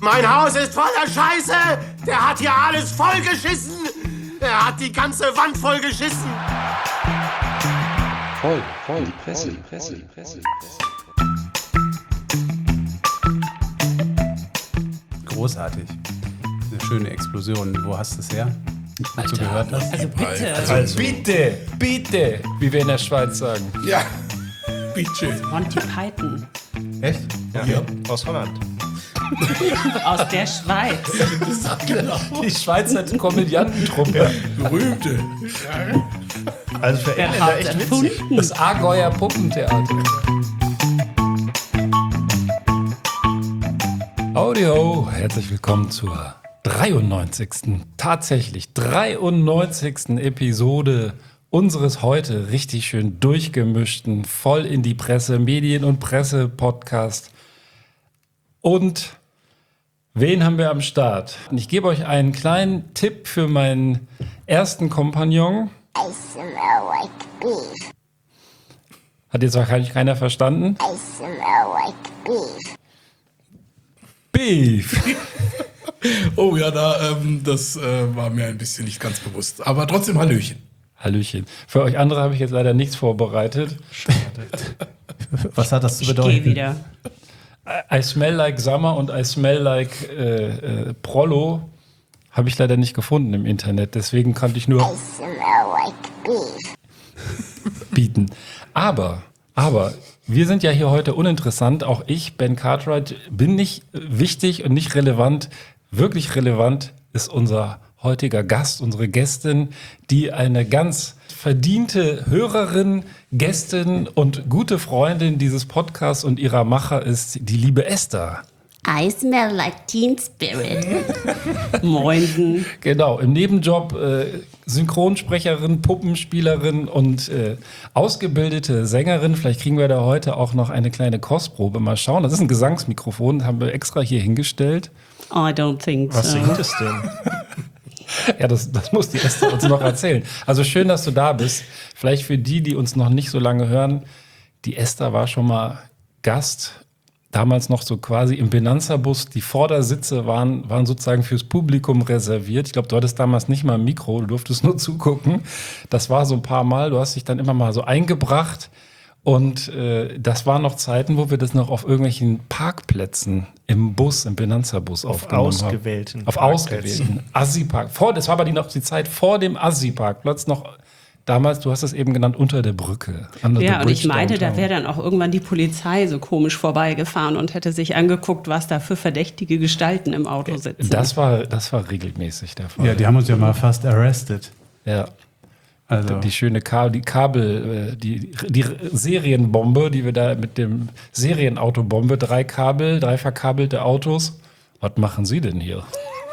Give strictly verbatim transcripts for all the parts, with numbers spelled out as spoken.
Mein Haus ist voller Scheiße! Der hat hier alles vollgeschissen! Er hat die ganze Wand vollgeschissen! Voll, voll, die Presse, die Presse, die Presse, die Presse. Großartig. Eine schöne Explosion. Wo hast du es her? Als du gehört hast? Also bitte. Also bitte, bitte, wie wir in der Schweiz sagen. Ja, bitte. Monty Python. Echt? Ja, ja. Aus Holland. Aus der Schweiz. Genau. Die Schweizer Komödiantentruppe. Berühmte. Also für Wer Engländer hat echt witzig. erfunden? Das Allgäuer Puppentheater. Audio, herzlich willkommen zur dreiundneunzigsten tatsächlich dreiundneunzigsten Episode unseres heute richtig schön durchgemischten, voll in die Presse, Medien- und Presse-Podcast. Und wen haben wir am Start? Ich gebe euch einen kleinen Tipp für meinen ersten Kompagnon. I smell like beef. Hat jetzt wahrscheinlich keiner verstanden. I smell like beef. Beef. Oh ja, da, ähm, das äh, war mir ein bisschen nicht ganz bewusst. Aber trotzdem Hallöchen. Hallöchen. Für euch andere habe ich jetzt leider nichts vorbereitet. Was hat das zu Ich bedeuten? gehe wieder. I smell like summer und I smell like äh, äh, Prollo habe ich leider nicht gefunden im Internet. Deswegen konnte ich I nur smell like beef. bieten. Aber, aber, wir sind ja hier heute uninteressant. Auch ich, Ben Cartwright, bin nicht wichtig und nicht relevant. Wirklich relevant ist unser heutiger Gast, unsere Gästin, die eine ganz verdiente Hörerin, Gästin und gute Freundin dieses Podcasts und ihrer Macher ist, die liebe Esther. I smell like Teen Spirit. Moinsen. Genau, im Nebenjob äh, Synchronsprecherin, Puppenspielerin und äh, ausgebildete Sängerin. Vielleicht kriegen wir da heute auch noch eine kleine Kostprobe. Mal schauen. Das ist ein Gesangsmikrofon, das haben wir extra hier hingestellt. I don't think so. Was singt es denn? Ja, das, das muss die Esther uns noch erzählen. Also schön, dass du da bist. Vielleicht für die, die uns noch nicht so lange hören, die Esther war schon mal Gast. Damals noch so quasi im Benanza-Bus. Die Vordersitze waren, waren sozusagen fürs Publikum reserviert. Ich glaube, du hattest damals nicht mal ein Mikro, du durftest nur zugucken. Das war so ein paar Mal. Du hast dich dann immer mal so eingebracht. Und äh, das waren noch Zeiten, wo wir das noch auf irgendwelchen Parkplätzen im Bus, im Benanza-Bus aufgenommen ausgewählten haben. Auf Parkplätzen. ausgewählten Assi-Park. Vor, das war aber die, noch die Zeit vor dem Assi-Parkplatz noch. Damals, du hast es eben genannt, unter der Brücke. Under the Ja, und ich bridge meinte, da downtown. wäre dann auch irgendwann die Polizei so komisch vorbeigefahren und hätte sich angeguckt, was da für verdächtige Gestalten im Auto sitzen. Das war, das war regelmäßig der Fall. Ja, die haben uns ja mal fast arrested. Ja. Also, Die schöne Kabel, die Kabel, äh, die, die Serienbombe, die wir da mit dem Serienautobombe, drei Kabel, drei verkabelte Autos. Was machen Sie denn hier?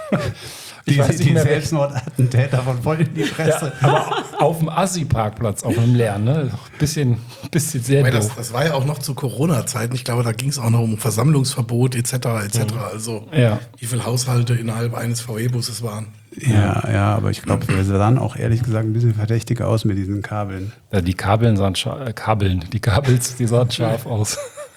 die, weiß nicht die mehr, wer- Selbstmordattentäter von voll in die Presse. Ja, aber auf dem Assi-Parkplatz, auf dem leeren, ne? Bisschen, bisschen sehr Weil das, doof. das war ja auch noch zu Corona-Zeiten. Ich glaube, da ging es auch noch um Versammlungsverbot et cetera et cetera. Also Ja. wie viele Haushalte innerhalb eines V W-Busses waren. Ja, ja, aber ich glaube, wir sahen auch ehrlich gesagt ein bisschen verdächtig aus mit diesen Kabeln. Ja, die Kabeln sahen scharf, äh, Kabeln, die Kabels, die sahen scharf aus.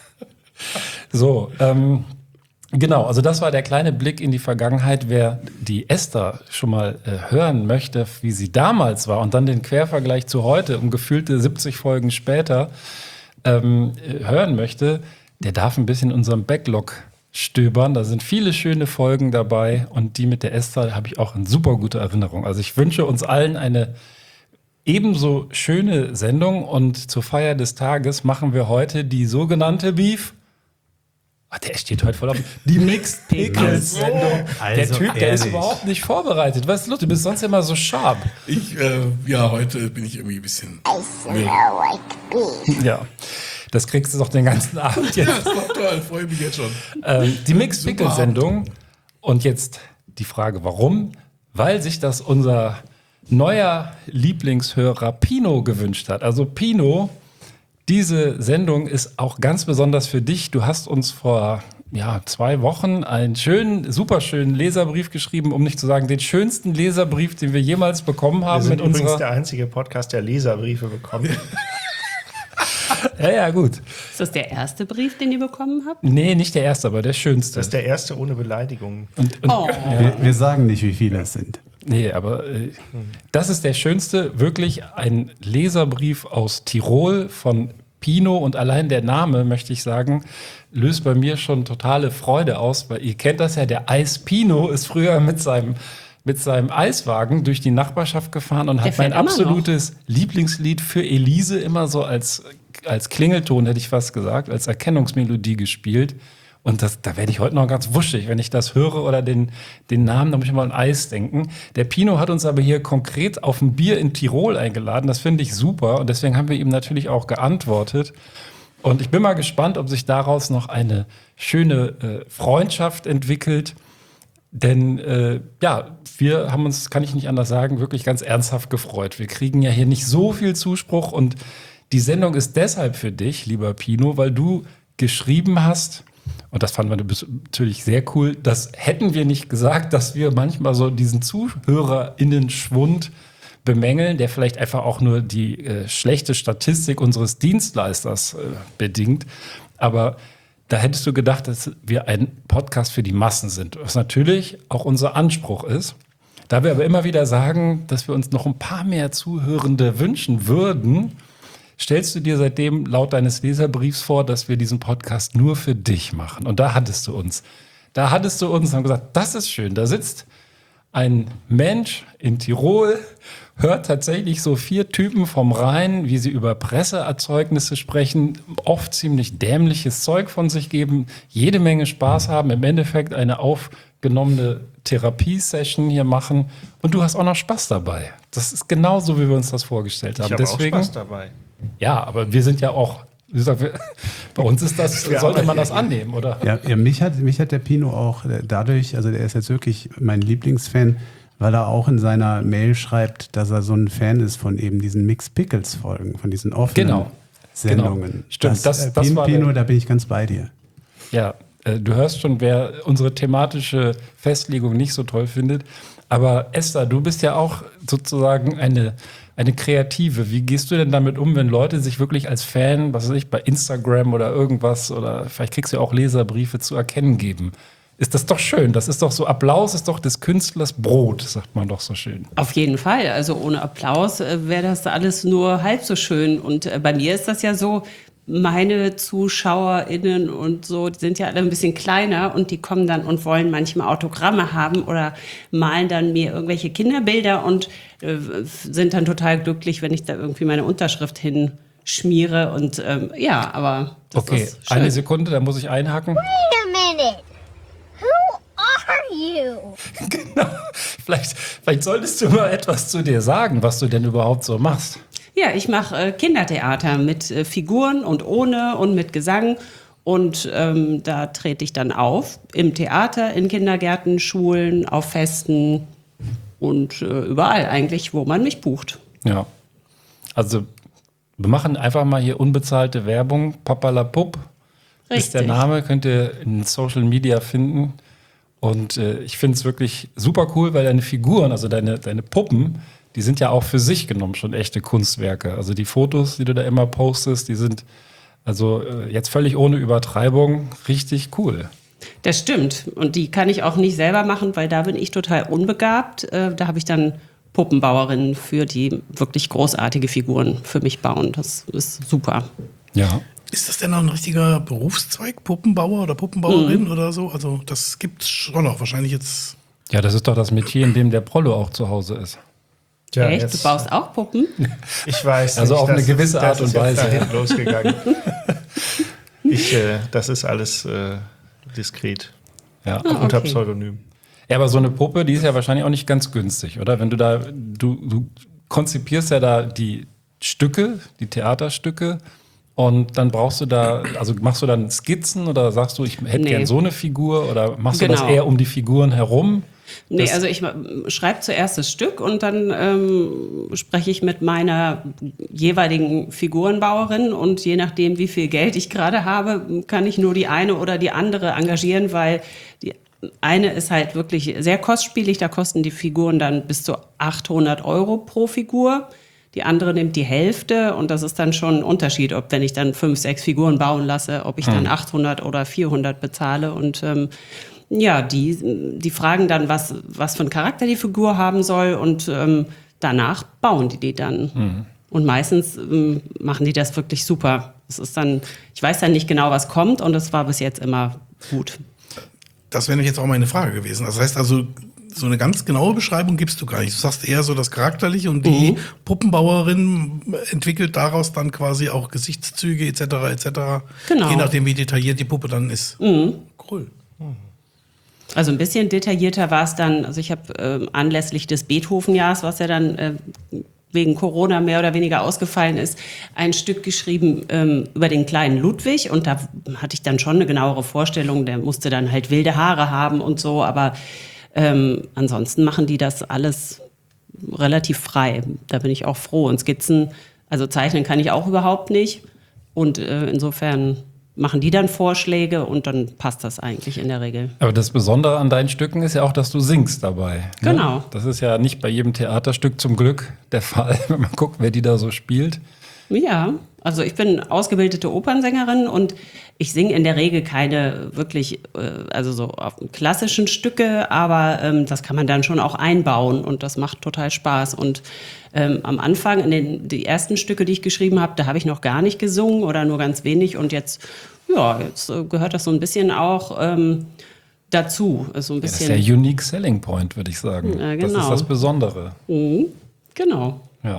So, ähm, genau, also das war der kleine Blick in die Vergangenheit. Wer die Esther schon mal äh, hören möchte, wie sie damals war und dann den Quervergleich zu heute, um gefühlte siebzig Folgen später, ähm, äh, hören möchte, der darf ein bisschen in unserem Backlog stöbern. Da sind viele schöne Folgen dabei und die mit der Esther habe ich auch in super gute Erinnerung. Also ich wünsche uns allen eine ebenso schöne Sendung und zur Feier des Tages machen wir heute die sogenannte Beef. Ach, der steht heute voll auf. Die Mixed Pickles Sendung. Der Also Typ, der ist ehrlich. überhaupt nicht vorbereitet. Weißt du, du bist sonst immer so sharp. Ich, äh, ja, heute bin ich irgendwie ein bisschen. I smell like beef. Ja. Das kriegst du doch den ganzen Abend Ja, jetzt. das war toll, freue mich jetzt schon. Ähm, die Mixed Super Pickles Sendung. Und jetzt die Frage, warum? Weil sich das unser neuer Lieblingshörer Pino gewünscht hat. Also Pino, diese Sendung ist auch ganz besonders für dich. Du hast uns vor ja, zwei Wochen einen schönen, super schönen Leserbrief geschrieben, um nicht zu sagen, den schönsten Leserbrief, den wir jemals bekommen haben Wir sind mit übrigens unserer. der einzige Podcast, der Leserbriefe bekommt. Ja, ja, gut. Ist das der erste Brief, den ihr bekommen habt? Nee, nicht der erste, aber der schönste. Das ist der erste ohne Beleidigung. Und, und, Oh. Wir, wir sagen nicht, wie viele es sind. Nee, aber äh, das ist der schönste, wirklich ein Leserbrief aus Tirol von Pino, und allein der Name, möchte ich sagen, löst bei mir schon totale Freude aus, weil ihr kennt das ja, der Eis Pino ist früher mit seinem, mit seinem Eiswagen durch die Nachbarschaft gefahren und Der hat mein fährt immer absolutes Lieblingslied für Elise immer so als, als Klingelton, hätte ich fast gesagt, als Erkennungsmelodie gespielt. Und das, da werde ich heute noch ganz wuschig, wenn ich das höre oder den, den Namen, da muss ich mal an Eis denken. Der Pino hat uns aber hier konkret auf ein Bier in Tirol eingeladen. Das finde ich super und deswegen haben wir ihm natürlich auch geantwortet. Und ich bin mal gespannt, ob sich daraus noch eine schöne äh, Freundschaft entwickelt. Denn äh, ja, wir haben uns, kann ich nicht anders sagen, wirklich ganz ernsthaft gefreut. Wir kriegen ja hier nicht so viel Zuspruch und die Sendung ist deshalb für dich, lieber Pino, weil du geschrieben hast, und das fanden wir natürlich sehr cool. Das hätten wir nicht gesagt, dass wir manchmal so diesen ZuhörerInnen-Schwund bemängeln, der vielleicht einfach auch nur die äh, schlechte Statistik unseres Dienstleisters äh, bedingt. Aber da hättest du gedacht, dass wir ein Podcast für die Massen sind, was natürlich auch unser Anspruch ist. Da wir aber immer wieder sagen, dass wir uns noch ein paar mehr Zuhörende wünschen würden, stellst du dir seitdem laut deines Leserbriefs vor, dass wir diesen Podcast nur für dich machen. Und da hattest du uns. Da hattest du uns und haben gesagt, das ist schön. Da sitzt ein Mensch in Tirol, hört tatsächlich so vier Typen vom Rhein, wie sie über Presseerzeugnisse sprechen, oft ziemlich dämliches Zeug von sich geben, jede Menge Spaß haben, im Endeffekt eine aufgenommene Therapiesession hier machen. Und du hast auch noch Spaß dabei. Das ist genauso, wie wir uns das vorgestellt haben. Ich habe auch Deswegen, Spaß dabei. ja, aber wir sind ja auch, wie gesagt, wir, bei uns ist das, sollte man das annehmen, oder? Ja, ja mich, hat, mich hat der Pino auch dadurch, also der ist jetzt wirklich mein Lieblingsfan, weil er auch in seiner Mail schreibt, dass er so ein Fan ist von eben diesen Mixed Pickles Folgen, von diesen offenen Genau. Sendungen. Genau. Stimmt, das, das- äh, das Pino, war der- Pino, da bin ich ganz bei dir. Ja, äh, du hörst schon, wer unsere thematische Festlegung nicht so toll findet. Aber Esther, du bist ja auch sozusagen eine, eine Kreative. Wie gehst du denn damit um, wenn Leute sich wirklich als Fan, was weiß ich, bei Instagram oder irgendwas, oder vielleicht kriegst du ja auch Leserbriefe zu erkennen geben? Ist das doch schön. Das ist doch so, Applaus ist doch des Künstlers Brot, sagt man doch so schön. Auf jeden Fall. Also ohne Applaus äh, wäre das alles nur halb so schön. Und äh, bei mir ist das ja so, meine ZuschauerInnen und so, die sind ja alle ein bisschen kleiner und die kommen dann und wollen manchmal Autogramme haben oder malen dann mir irgendwelche Kinderbilder und äh, sind dann total glücklich, wenn ich da irgendwie meine Unterschrift hinschmiere. Und ähm, ja, aber das Okay, ist schön. eine Sekunde, da muss ich einhaken. Wait a minute. Who are you? Genau. Vielleicht, vielleicht solltest du mal etwas zu dir sagen, was du denn überhaupt so machst. Ja, ich mache äh, Kindertheater mit äh, Figuren und ohne und mit Gesang. Und ähm, da trete ich dann auf im Theater, in Kindergärten, Schulen, auf Festen und äh, überall eigentlich, wo man mich bucht. Ja. Also, wir machen einfach mal hier unbezahlte Werbung. Papalapup ist der Richtig. Name, könnt ihr in Social Media finden. Und äh, ich finde es wirklich super cool, weil deine Figuren, also deine, deine Puppen, die sind ja auch für sich genommen schon echte Kunstwerke. Also die Fotos, die du da immer postest, die sind also äh, jetzt völlig ohne Übertreibung richtig cool. Das stimmt. Und die kann ich auch nicht selber machen, weil da bin ich total unbegabt. Äh, da habe ich dann Puppenbauerinnen für die wirklich großartige Figuren für mich bauen. Das ist super. Ja. Ist das denn noch ein richtiger Berufszweig, Puppenbauer oder Puppenbauerin oder so? Also das gibt's schon noch wahrscheinlich jetzt. Ja, das ist doch das Metier, in dem der Prollo auch zu Hause ist. Tja, Echt? jetzt- Du baust auch Puppen? Ich weiß Also nicht, auf eine das gewisse ist, Art das und ist jetzt Weise, dahin ja. losgegangen. ich, äh, das ist alles äh, diskret Ja. unter okay. Pseudonym. Ja, aber so eine Puppe, die ist ja wahrscheinlich auch nicht ganz günstig, oder? Wenn du da, du, du konzipierst ja da die Stücke, die Theaterstücke, und dann brauchst du da, also machst du dann Skizzen oder sagst du, ich hätte Nee. gern so eine Figur, oder machst du das Genau. eher um die Figuren herum? Nee, Das- also ich schreibe zuerst das Stück und dann ähm, spreche ich mit meiner jeweiligen Figurenbauerin und je nachdem, wie viel Geld ich gerade habe, kann ich nur die eine oder die andere engagieren, weil die eine ist halt wirklich sehr kostspielig, da kosten die Figuren dann bis zu achthundert Euro pro Figur. Die andere nimmt die Hälfte und das ist dann schon ein Unterschied, ob wenn ich dann fünf, sechs Figuren bauen lasse, ob ich dann achthundert oder vierhundert bezahle. Und ähm, ja, die, die fragen dann, was, was für einen Charakter die Figur haben soll und ähm, danach bauen die die dann. Mhm. Und meistens ähm, machen die das wirklich super. Es ist dann, ich weiß dann nicht genau, was kommt und es war bis jetzt immer gut. Das wäre jetzt auch meine Frage gewesen. Das heißt also, so eine ganz genaue Beschreibung gibst du gar nicht. Du sagst eher so das Charakterliche und die mhm. Puppenbauerin entwickelt daraus dann quasi auch Gesichtszüge et cetera et cetera. Genau. Je nachdem, wie detailliert die Puppe dann ist. Mhm. Cool. Also ein bisschen detaillierter war es dann, also ich habe äh, anlässlich des Beethoven-Jahres, was ja dann äh, wegen Corona mehr oder weniger ausgefallen ist, ein Stück geschrieben ähm, über den kleinen Ludwig und da hatte ich dann schon eine genauere Vorstellung, der musste dann halt wilde Haare haben und so, aber ähm, ansonsten machen die das alles relativ frei. Da bin ich auch froh. Und Skizzen, also zeichnen kann ich auch überhaupt nicht und äh, insofern machen die dann Vorschläge und dann passt das eigentlich in der Regel. Aber das Besondere an deinen Stücken ist ja auch, dass du singst dabei. Ne? Genau. Das ist ja nicht bei jedem Theaterstück zum Glück der Fall, wenn man guckt, wer die da so spielt. Ja, also ich bin ausgebildete Opernsängerin und ich singe in der Regel keine wirklich, äh, also so auf klassischen Stücke, aber ähm, das kann man dann schon auch einbauen und das macht total Spaß. Und ähm, am Anfang, in den die ersten Stücke, die ich geschrieben habe, da habe ich noch gar nicht gesungen oder nur ganz wenig und jetzt, ja, jetzt äh, gehört das so ein bisschen auch ähm, dazu. Also ein bisschen, ja, das ist der Unique Selling Point, würde ich sagen. Ja, genau. Das ist das Besondere. Mhm, genau. Ja.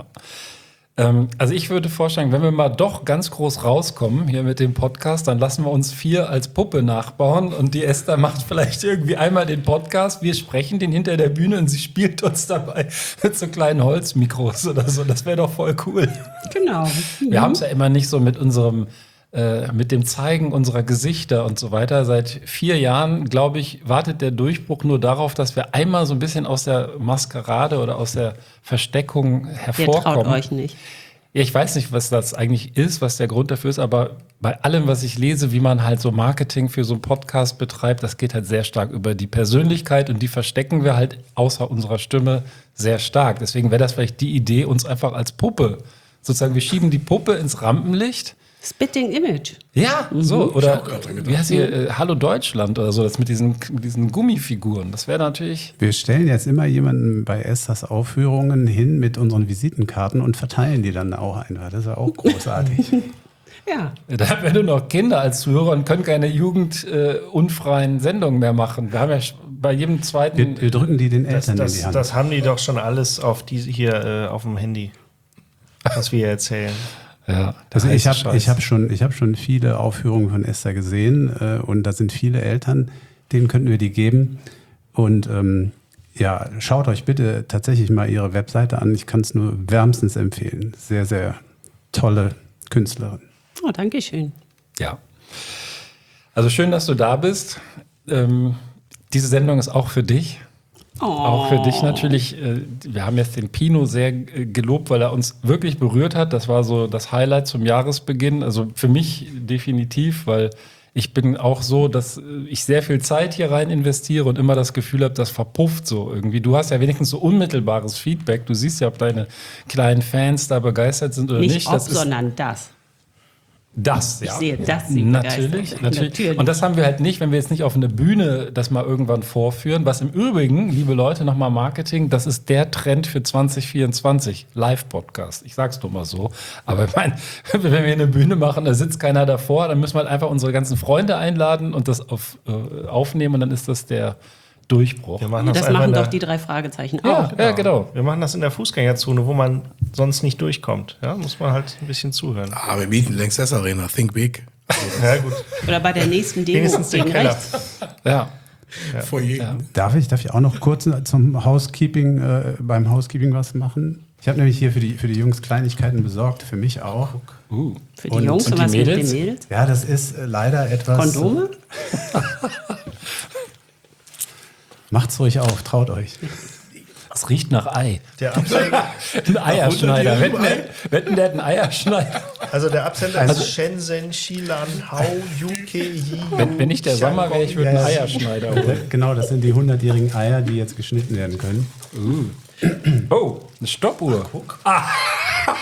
Ähm, also ich würde vorschlagen, wenn wir mal doch ganz groß rauskommen hier mit dem Podcast, dann lassen wir uns vier als Puppe nachbauen und die Esther macht vielleicht irgendwie einmal den Podcast, wir sprechen den hinter der Bühne und sie spielt uns dabei mit so kleinen Holzmikros oder so. Das wäre doch voll cool. Genau. Wir haben es ja immer nicht so mit unserem äh, mit dem Zeigen unserer Gesichter und so weiter. Seit vier Jahren, glaube ich, wartet der Durchbruch nur darauf, dass wir einmal so ein bisschen aus der Maskerade oder aus der Versteckung hervorkommen. Ihr traut euch nicht. Ja, ich weiß nicht, was das eigentlich ist, was der Grund dafür ist, aber bei allem, was ich lese, wie man halt so Marketing für so einen Podcast betreibt, das geht halt sehr stark über die Persönlichkeit und die verstecken wir halt außer unserer Stimme sehr stark. Deswegen wäre das vielleicht die Idee, uns einfach als Puppe, sozusagen, wir schieben die Puppe ins Rampenlicht. Spitting Image. Ja, so. Oder gedacht. wie heißt hier, äh, Hallo Deutschland oder so, das mit diesen, mit diesen Gummifiguren. Das wäre natürlich. Wir stellen jetzt immer jemanden bei Esthers Aufführungen hin mit unseren Visitenkarten und verteilen die dann auch einfach. Das ist ja auch großartig. Ja. Da haben wir nur noch Kinder als Zuhörer und können keine jugendunfreien äh, Sendungen mehr machen. Wir haben ja bei jedem zweiten. Wir, wir drücken die den Das, Eltern in das, die Hand. das haben die doch schon alles auf die, hier äh, auf dem Handy, was wir hier erzählen. Ja, Also ich habe Scheiß. ich hab schon, ich hab schon viele Aufführungen von Esther gesehen äh, und da sind viele Eltern, denen könnten wir die geben. Und ähm, ja, schaut euch bitte tatsächlich mal ihre Webseite an. Ich kann es nur wärmstens empfehlen. Sehr, sehr tolle Künstlerin. Oh, danke schön. Ja. Also schön, dass du da bist. Ähm, diese Sendung ist auch für dich. Oh. Auch für dich natürlich. Äh, wir haben jetzt den Pino sehr äh, gelobt, weil er uns wirklich berührt hat. Das war so das Highlight zum Jahresbeginn. Also für mich definitiv, weil ich bin auch so, dass ich sehr viel Zeit hier rein investiere und immer das Gefühl habe, das verpufft so irgendwie. Du hast ja wenigstens so unmittelbares Feedback. Du siehst ja, ob deine kleinen Fans da begeistert sind oder nicht. Nicht ob, das ist sondern das. das, Ich ja. sehe, dass sie natürlich, begeistert sind. natürlich. Natürlich. Und das haben wir halt nicht, wenn wir jetzt nicht auf einer Bühne das mal irgendwann vorführen. Was im Übrigen, liebe Leute, nochmal Marketing, das ist der Trend für zwanzig vierundzwanzig. Live-Podcast. Ich sag's nur mal so. Aber ich meine, wenn wir eine Bühne machen, da sitzt keiner davor, dann müssen wir halt einfach unsere ganzen Freunde einladen und das auf, äh, aufnehmen und dann ist das der Durchbruch. Wir machen Ja, das, das einfach machen in der, doch die drei Fragezeichen Ja, auch. ja, genau. Wir machen das in der Fußgängerzone, wo man sonst nicht durchkommt. Ja, muss man halt ein bisschen zuhören. Ah, wir mieten längst das Arena. Think big. Ja, gut. Oder bei der nächsten Demo Wenigstens den gegen Keller. rechts. Ja. Foyer. Darf ich, darf ich auch noch kurz zum Housekeeping, äh, beim Housekeeping was machen? Ich habe nämlich hier für die, für die Jungs Kleinigkeiten besorgt, für mich auch. Uh. Für die Und- Jungs und und die was mit Mädels? den Mädels? Ja, das ist äh, leider etwas. Kondome? Macht's ruhig auf, traut euch. Das riecht nach Ei. Der Absender, Ein Eierschneider. Wetten, der- wetten, der hat einen Eierschneider. also der Absender ist Shenzhen, Xilan, Hao, U K, Yi. Wenn, wenn ich der Sommer wäre, ich würde einen Ja, ja. Eierschneider holen. Genau, das sind die hundertjährigen Eier, die jetzt geschnitten werden können. Oh, eine Stoppuhr. Ah,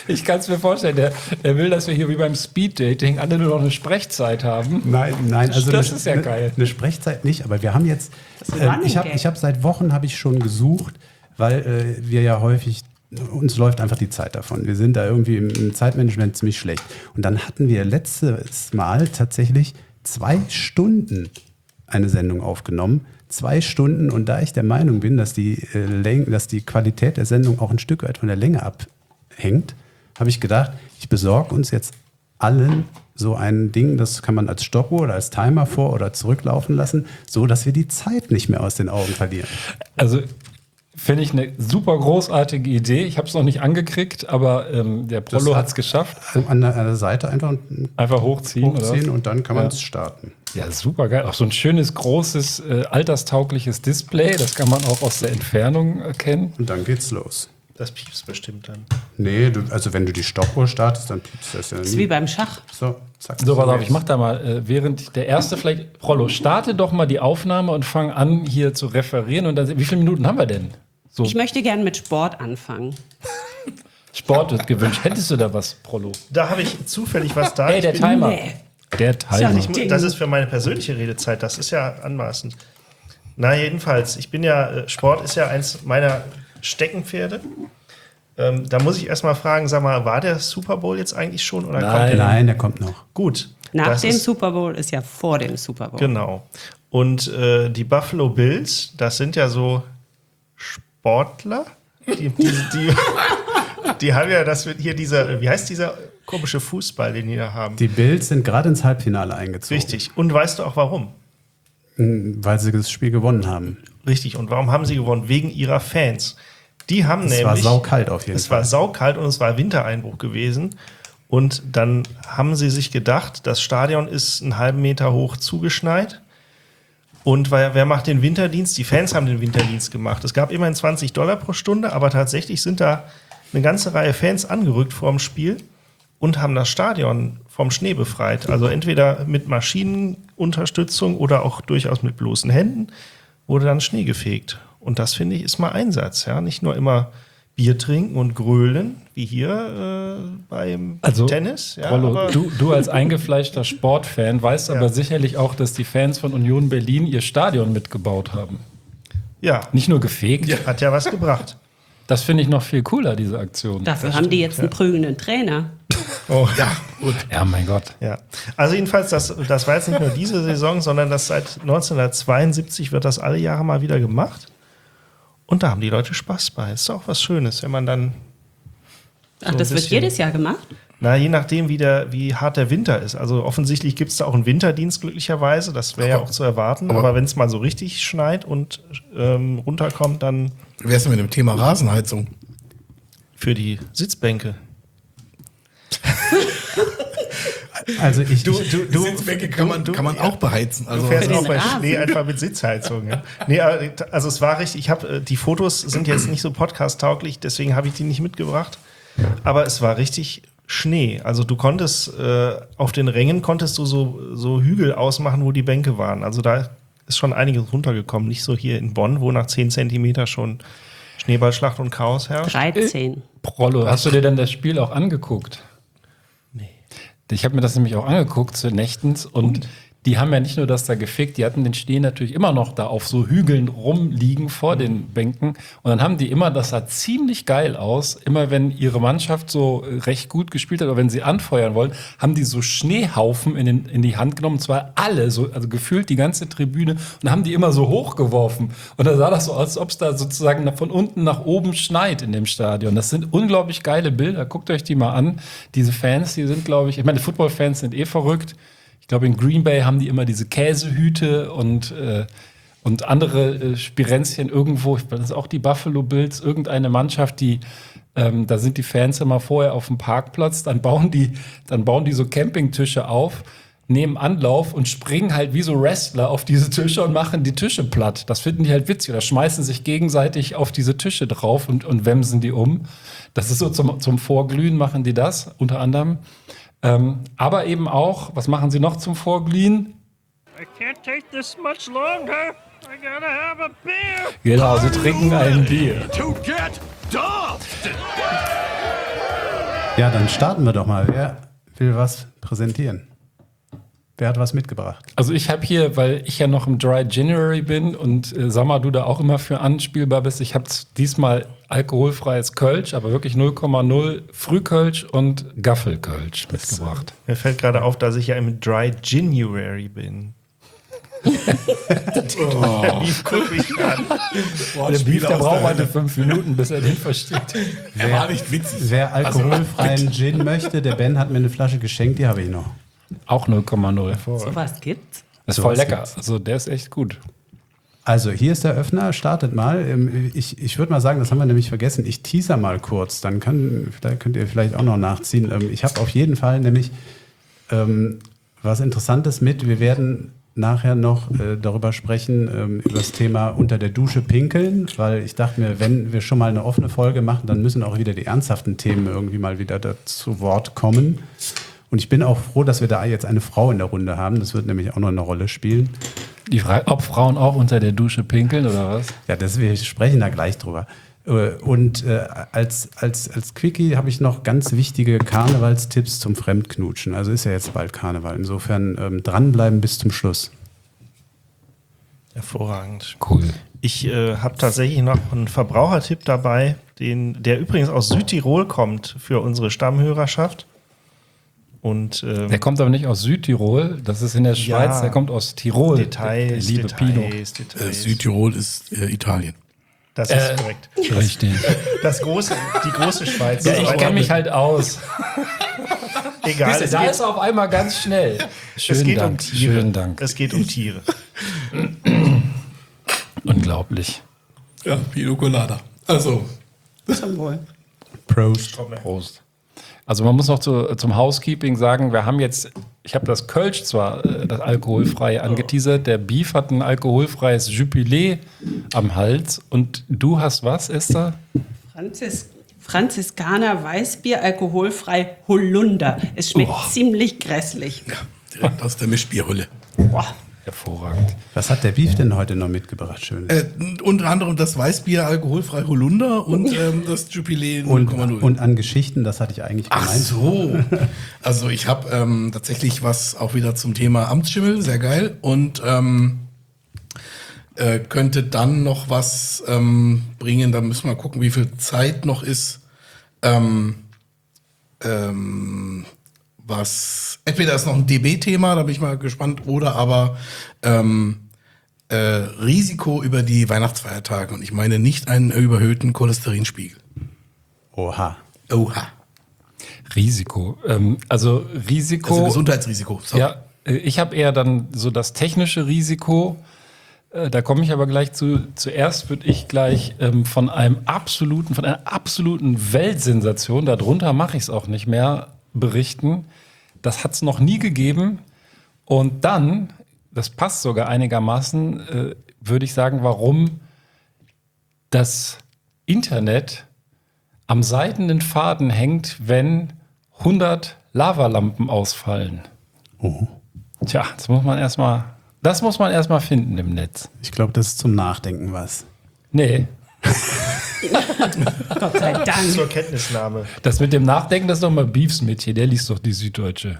Ich kann es mir vorstellen, der, der will, dass wir hier wie beim Speed-Dating alle nur noch eine Sprechzeit haben. Nein, nein, also Das eine, ist ja eine, geil. Eine Sprechzeit nicht, aber wir haben jetzt, ist ein äh, Running ich habe Gag. ich hab seit Wochen habe ich schon gesucht, weil äh, wir ja häufig, uns läuft einfach die Zeit davon. Wir sind da irgendwie im, im Zeitmanagement ziemlich schlecht. Und dann hatten wir letztes Mal tatsächlich zwei Stunden eine Sendung aufgenommen. Zwei Stunden, und da ich der Meinung bin, dass die, äh, Läng- dass die Qualität der Sendung auch ein Stück weit von der Länge abhängt, habe ich gedacht, ich besorge uns jetzt allen so ein Ding, das kann man als Stoppuhr oder als Timer vor- oder zurücklaufen lassen, so dass wir die Zeit nicht mehr aus den Augen verlieren. Also finde ich eine super großartige Idee. Ich habe es noch nicht angekriegt, aber ähm, der Prollo Das hat es geschafft. An der, an der Seite einfach Einfach hochziehen. hochziehen oder? und dann kann man Ja. es starten. Ja, super geil. Auch so ein schönes, großes, äh, alterstaugliches Display. Das kann man auch aus der Entfernung erkennen. Und dann geht's los. Das piepst bestimmt dann. Nee, du, also wenn du die Stoppuhr startest, dann piepst das ja Das ist wie nie. beim Schach. So, zack. So, pass auf, ich mach da mal, äh, während der erste vielleicht, Prollo, starte doch mal die Aufnahme und fang an, hier zu referieren. Und dann, wie viele Minuten haben wir denn? So, Ich möchte gerne mit Sport anfangen. Sport wird gewünscht. Hättest du da was, Prollo? Da habe ich zufällig was da. Hey, der Ich bin- Timer. Nee. Der Timer. Ich, mu- das ist für meine persönliche Redezeit, das ist ja anmaßend. Na, jedenfalls, ich bin ja, äh, Sport ist ja eins meiner Steckenpferde. Ähm, da muss ich erst mal fragen, sag mal, war der Super Bowl jetzt eigentlich schon oder Nein. kommt der? Nein, der kommt noch. Gut. Nach das dem ist, Super Bowl ist ja vor dem Super Bowl. Genau. Und äh, die Buffalo Bills, das sind ja so Sportler, die, die, die, die haben ja das hier dieser, wie heißt dieser komische Fußball, den die da haben? Die Bills sind gerade ins Halbfinale eingezogen. Richtig. Und weißt du auch warum? Weil sie das Spiel gewonnen haben. Richtig. Und warum haben sie gewonnen? Wegen ihrer Fans. Die haben Es nämlich. war saukalt auf jeden Es Fall. war saukalt und es war Wintereinbruch gewesen. Und dann haben sie sich gedacht, das Stadion ist einen halben Meter hoch zugeschneit. Und wer, wer macht den Winterdienst? Die Fans haben den Winterdienst gemacht. Es gab immerhin zwanzig Dollar pro Stunde, aber tatsächlich sind da eine ganze Reihe Fans angerückt vor dem Spiel und haben das Stadion vom Schnee befreit. Also entweder mit Maschinenunterstützung oder auch durchaus mit bloßen Händen wurde dann Schnee gefegt. Und das, finde ich, ist mal Einsatz. Ja? Nicht nur immer Bier trinken und grölen, wie hier äh, beim Also, Tennis. Ja, Prollo, aber- du, du als eingefleischter Sportfan weißt aber sicherlich auch, dass die Fans von Union Berlin ihr Stadion mitgebaut haben. ja, Nicht nur gefegt. hat ja was gebracht. Das finde ich noch viel cooler, diese Aktion. Dafür haben die jetzt einen prügelnden Trainer. Oh, ja, gut. Ja, mein Gott. Ja. Also jedenfalls, das, das war jetzt nicht nur diese Saison, sondern das seit neunzehnhundertzweiundsiebzig wird das alle Jahre mal wieder gemacht. Und da haben die Leute Spaß bei. Ist auch was Schönes, wenn man dann, Ach, ein das wird bisschen- jedes Jahr gemacht? na, je nachdem, wie, der, wie hart der Winter ist. Also offensichtlich gibt es da auch einen Winterdienst, glücklicherweise. Das wäre ja Aber- auch zu erwarten. aber- Aber, wenn es mal so richtig schneit und ähm, runterkommt, dann Wie wär's denn mit dem Thema Rasenheizung? für die Sitzbänke. Also ich, Du, ich du, du, Sitzbänke kann man, du- kann man ja. auch beheizen. Du Also, fährst Für auch den bei Rasen. Schnee einfach mit Sitzheizung. Ja. Nee, aber, also es war richtig, ich habe die Fotos sind jetzt nicht so podcast-tauglich, deswegen habe ich die nicht mitgebracht. Aber es war richtig Schnee. Also du konntest äh, auf den Rängen konntest du so, so Hügel ausmachen, wo die Bänke waren. Also da ist schon einiges runtergekommen. Nicht so hier in Bonn, wo nach zehn Zentimeter schon Schneeballschlacht und Chaos herrscht. dreizehn. Prollo, hast du dir denn das Spiel auch angeguckt? Nee. Ich habe mir das nämlich auch angeguckt zu Nächtens und die haben ja nicht nur das da gefegt, die hatten den Schnee natürlich immer noch da auf so Hügeln rumliegen vor den Bänken. Und dann haben die immer, das sah ziemlich geil aus, immer wenn ihre Mannschaft so recht gut gespielt hat oder wenn sie anfeuern wollen, haben die so Schneehaufen in, den, in die Hand genommen. Und zwar alle, so, also gefühlt die ganze Tribüne und haben die immer so hochgeworfen. Und da sah das so aus, als ob es da sozusagen von unten nach oben schneit in dem Stadion. Das sind unglaublich geile Bilder. Guckt euch die mal an. Diese Fans, die sind, glaube ich, ich meine, Football-Fans sind eh verrückt. Ich glaube, in Green Bay haben die immer diese Käsehüte und, äh, und andere äh, Spirenzchen irgendwo. Das ist auch die Buffalo Bills, irgendeine Mannschaft, die ähm, da sind die Fans immer vorher auf dem Parkplatz, dann bauen die, dann bauen die so Campingtische auf, nehmen Anlauf und springen halt wie so Wrestler auf diese Tische und machen die Tische platt. Das finden die halt witzig. Oder schmeißen sich gegenseitig auf diese Tische drauf und, und wemsen die um. Das ist so zum, zum Vorglühen machen die das, unter anderem. Ähm, aber eben auch, was machen sie noch zum Vorglühen? I can't take this much longer. I gotta have a beer. Genau, sie trinken ein Bier. To get dumped! Ja, dann starten wir doch mal. Wer will was präsentieren? Wer hat was mitgebracht? Also ich habe hier, weil ich ja noch im Dry January bin und äh, Sammer, du da auch immer für anspielbar bist, ich habe diesmal alkoholfreies Kölsch, aber wirklich null Komma null Frühkölsch und Gaffelkölsch mitgebracht. Mir fällt gerade auf, dass ich ja im Dry January bin. Der Beef guckt mich an. Der Beef, der braucht heute fünf Minuten, bis er den versteht. Er war nicht witzig. Wer alkoholfreien Gin möchte, der Ben hat mir eine Flasche geschenkt, die habe ich noch. Auch null Komma null. So was gibt's? Das ist So voll was lecker. gibt's. Also der ist echt gut. Also hier ist der Öffner, startet mal. Ähm, Ich, ich würde mal sagen, das haben wir nämlich vergessen, ich teaser mal kurz, dann kann, vielleicht könnt ihr vielleicht auch noch nachziehen. Ähm, Ich habe auf jeden Fall nämlich ähm, was Interessantes mit. Wir werden nachher noch äh, darüber sprechen, ähm, über das Thema unter der Dusche pinkeln, weil ich dachte mir, wenn wir schon mal eine offene Folge machen, dann müssen auch wieder die ernsthaften Themen irgendwie mal wieder da zu Wort kommen. Und ich bin auch froh, dass wir da jetzt eine Frau in der Runde haben. Das wird nämlich auch noch eine Rolle spielen. Die Frage, ob Frauen auch unter der Dusche pinkeln oder was? Ja, das, wir sprechen da gleich drüber. Äh, Und äh, als, als, als Quickie habe ich noch ganz wichtige Karnevalstipps zum Fremdknutschen. Also ist ja jetzt bald Karneval. Insofern ähm, dranbleiben bis zum Schluss. Hervorragend. Cool. Ich äh, habe tatsächlich noch einen Verbrauchertipp dabei, den, der übrigens aus Südtirol kommt für unsere Stammhörerschaft. Und ähm, Der kommt aber nicht aus Südtirol, das ist in der Schweiz, Ja. der kommt aus Tirol. Details, der liebe Details, Pino. Details. Äh, Südtirol ist äh, Italien. Das ist korrekt. Richtig. Das große, die große Schweiz. Ja, ich kenne mich halt aus. Egal, Siehst du, es da geht, ist er auf einmal ganz schnell. es Schönen geht um Dank, Tiere. schönen Dank. Es geht um Tiere. Unglaublich. Ja, Pino Colada. Also, Zum Wohl. Prost. Prost. Also man muss noch zu, zum Housekeeping sagen, wir haben jetzt, ich habe das Kölsch zwar, äh, das alkoholfreie angeteasert, der Beef hat ein alkoholfreies Jupilet am Hals und du hast was, Esther? Franzis Franziskaner Weißbier, alkoholfrei Holunder. Es schmeckt Oh. ziemlich grässlich. direkt aus der Mischbierhülle. Boah. Hervorragend. Was hat der Beef denn heute noch mitgebracht? Schön. Äh, unter anderem das Weißbier alkoholfrei Holunder und ähm, das Jubiläe null Und, Komma null. und an Geschichten, das hatte ich eigentlich Ach gemeint. so. Also ich habe ähm, tatsächlich was auch wieder zum Thema Amtsschimmel, sehr geil. Und ähm, äh, könnte dann noch was ähm, bringen. Da müssen wir mal gucken, wie viel Zeit noch ist. Ähm, ähm, was entweder ist noch ein D B-Thema, da bin ich mal gespannt, oder aber ähm, äh, Risiko über die Weihnachtsfeiertage. Und ich meine nicht einen überhöhten Cholesterinspiegel. Oha. Oha. Risiko. Ähm, also Risiko. Also Gesundheitsrisiko. So. Ja, äh, ich habe eher dann so das technische Risiko. Äh, Da komme ich aber gleich zu. Zuerst würde ich gleich ähm, von einem absoluten, von einer absoluten Weltsensation, darunter mache ich es auch nicht mehr, berichten. Das hat es noch nie gegeben. Und dann, das passt sogar einigermaßen, äh, würde ich sagen, warum das Internet am seidenen Faden hängt, wenn hundert Lavalampen ausfallen. Oh. Tja, das muss man erstmal, das muss man erstmal finden im Netz. Ich glaube, das ist zum Nachdenken was. Nee, Gott sei Dank. Zur Kenntnisnahme. das mit dem Nachdenken, das ist doch mal Beefs mit hier, der liest doch die Süddeutsche.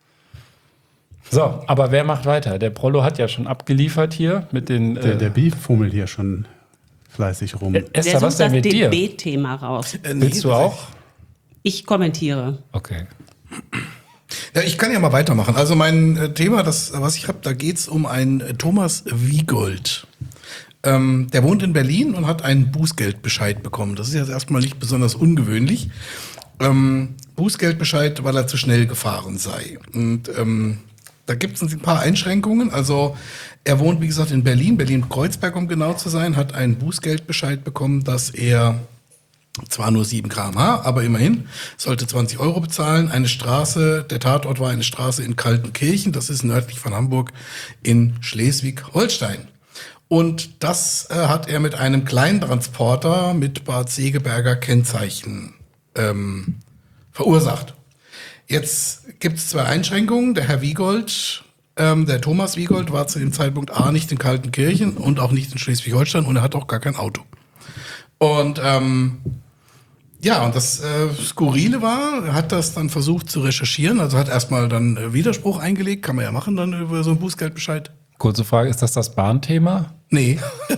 So, aber wer macht weiter? Der Prollo hat ja schon abgeliefert hier mit den. Der, äh, der Beef fummelt hier schon fleißig rum. Esther, Der was sucht denn das mit dir? D B-Thema raus. Äh, nee, Willst du auch? Ich kommentiere. Okay. Ja, ich kann ja mal weitermachen. Also mein äh, Thema, das, was ich habe, da geht's um einen äh, Thomas Wiegold. Ähm, der wohnt in Berlin und hat einen Bußgeldbescheid bekommen. Das ist jetzt erstmal nicht besonders ungewöhnlich. Ähm, Bußgeldbescheid, weil er zu schnell gefahren sei. Und ähm, da gibt es ein paar Einschränkungen. Also er wohnt, wie gesagt, in Berlin, Berlin-Kreuzberg, um genau zu sein, hat einen Bußgeldbescheid bekommen, dass er zwar nur sieben Kilometer pro Stunde, aber immerhin, sollte zwanzig Euro bezahlen. Eine Straße, der Tatort war eine Straße in Kaltenkirchen, das ist nördlich von Hamburg in Schleswig-Holstein. Und das äh, hat er mit einem Kleintransporter mit Bad Segeberger Kennzeichen ähm, verursacht. Jetzt gibt es zwei Einschränkungen. Der Herr Wiegold, ähm, der Thomas Wiegold, war zu dem Zeitpunkt A nicht in Kaltenkirchen und auch nicht in Schleswig-Holstein und er hat auch gar kein Auto. Und ähm, Ja, und das äh, Skurrile war, er hat das dann versucht zu recherchieren, also hat erstmal dann äh, Widerspruch eingelegt, kann man ja machen dann über so einen Bußgeldbescheid. Kurze Frage, ist das das Bahnthema? Nee.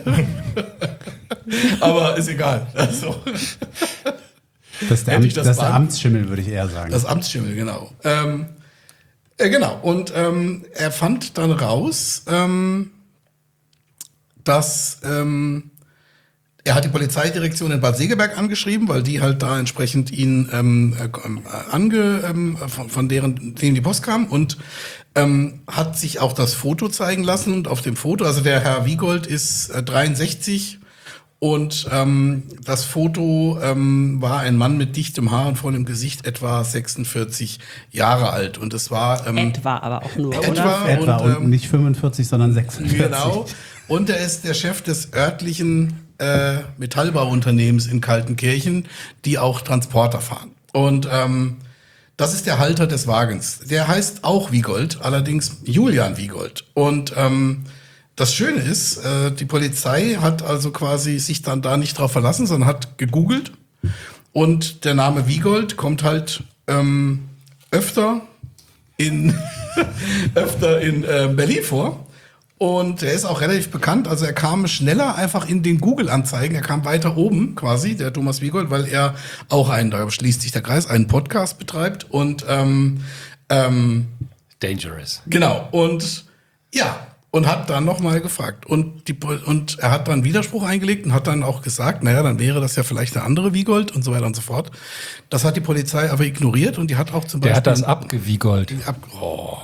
Aber ist egal. Also, Das ist der, Hätte Amt, ich das das ist der Bahn- Amtsschimmel, würde ich eher sagen. das Amtsschimmel, genau. Ähm, äh, genau, und ähm, er fand dann raus, ähm, dass ähm, er hat die Polizeidirektion in Bad Segeberg angeschrieben, weil die halt da entsprechend ihn ähm, äh, ange, ähm, von, von deren denen die Post kam und ähm, hat sich auch das Foto zeigen lassen. Und auf dem Foto, also der Herr Wiegold ist äh, dreiundsechzig und ähm, das Foto ähm, war ein Mann mit dichtem Haar und vollem Gesicht, etwa sechsundvierzig Jahre alt. Und es war ähm, Etwa aber auch nur, Etwa. oder? Etwa und, und, ähm, nicht fünfundvierzig, sondern sechsundvierzig. Genau. Und er ist der Chef des örtlichen äh, Metallbauunternehmens in Kaltenkirchen, die auch Transporter fahren. Und ähm, das ist der Halter des Wagens. Der heißt auch Wiegold, allerdings Julian Wiegold. Und ähm, das Schöne ist, äh, die Polizei hat also quasi sich dann da nicht drauf verlassen, sondern hat gegoogelt. Und der Name Wiegold kommt halt ähm, öfter in öfter in äh, Berlin vor. Und er ist auch relativ bekannt, also er kam schneller einfach in den Google-Anzeigen, er kam weiter oben quasi, der Thomas Wiegold, weil er auch einen, da schließt sich der Kreis, einen Podcast betreibt und ähm, ähm, Dangerous. genau, und ja, und hat dann nochmal gefragt. Und, die, Pol- und er hat dann Widerspruch eingelegt und hat dann auch gesagt, naja, dann wäre das ja vielleicht der andere Wiegold und so weiter und so fort. Das hat die Polizei aber ignoriert und die hat auch zum Der Beispiel... hat das abgewiegold. Ab, oh.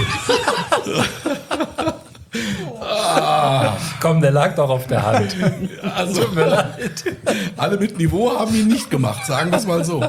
Komm, der lag doch auf der Hand. Also, alle mit Niveau haben ihn nicht gemacht, sagen wir es mal so.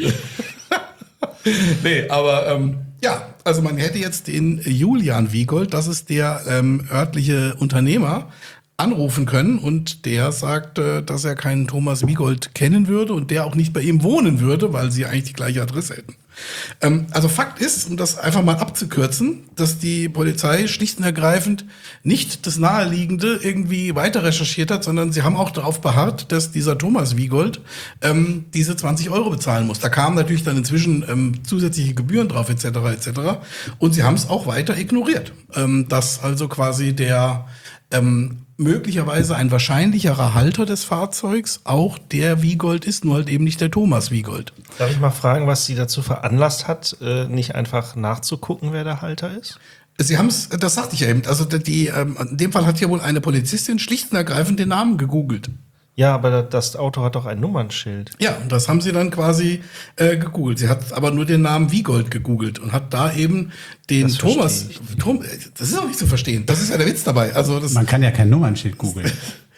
Nee, aber ähm, ja, also man hätte jetzt den Julian Wiegold, das ist der ähm, örtliche Unternehmer, anrufen können und der sagte, dass er keinen Thomas Wiegold kennen würde und der auch nicht bei ihm wohnen würde, weil sie eigentlich die gleiche Adresse hätten. Ähm, also Fakt ist, um das einfach mal abzukürzen, dass die Polizei schlicht und ergreifend nicht das Naheliegende irgendwie weiter recherchiert hat, sondern sie haben auch darauf beharrt, dass dieser Thomas Wiegold ähm, diese zwanzig Euro bezahlen muss. Da kamen natürlich dann inzwischen ähm, zusätzliche Gebühren drauf et cetera et cetera. Und sie haben es auch weiter ignoriert, ähm, dass also quasi der ähm, möglicherweise ein wahrscheinlicherer Halter des Fahrzeugs auch der Wiegold ist, nur halt eben nicht der Thomas Wiegold. Darf ich mal fragen, was Sie dazu veranlasst hat, äh, nicht einfach nachzugucken, wer der Halter ist? Sie haben es, das sagte ich ja eben, also die, ähm, in dem Fall hat ja wohl eine Polizistin schlicht und ergreifend den Namen gegoogelt. Ja, aber das Auto hat doch ein Nummernschild. Ja, und das haben sie dann quasi äh, gegoogelt. Sie hat aber nur den Namen Wiegold gegoogelt und hat da eben den Das Thomas, verstehe ich Tom, das ist auch nicht zu verstehen, das ist ja der Witz dabei. Also das, Man kann ja kein Nummernschild googeln.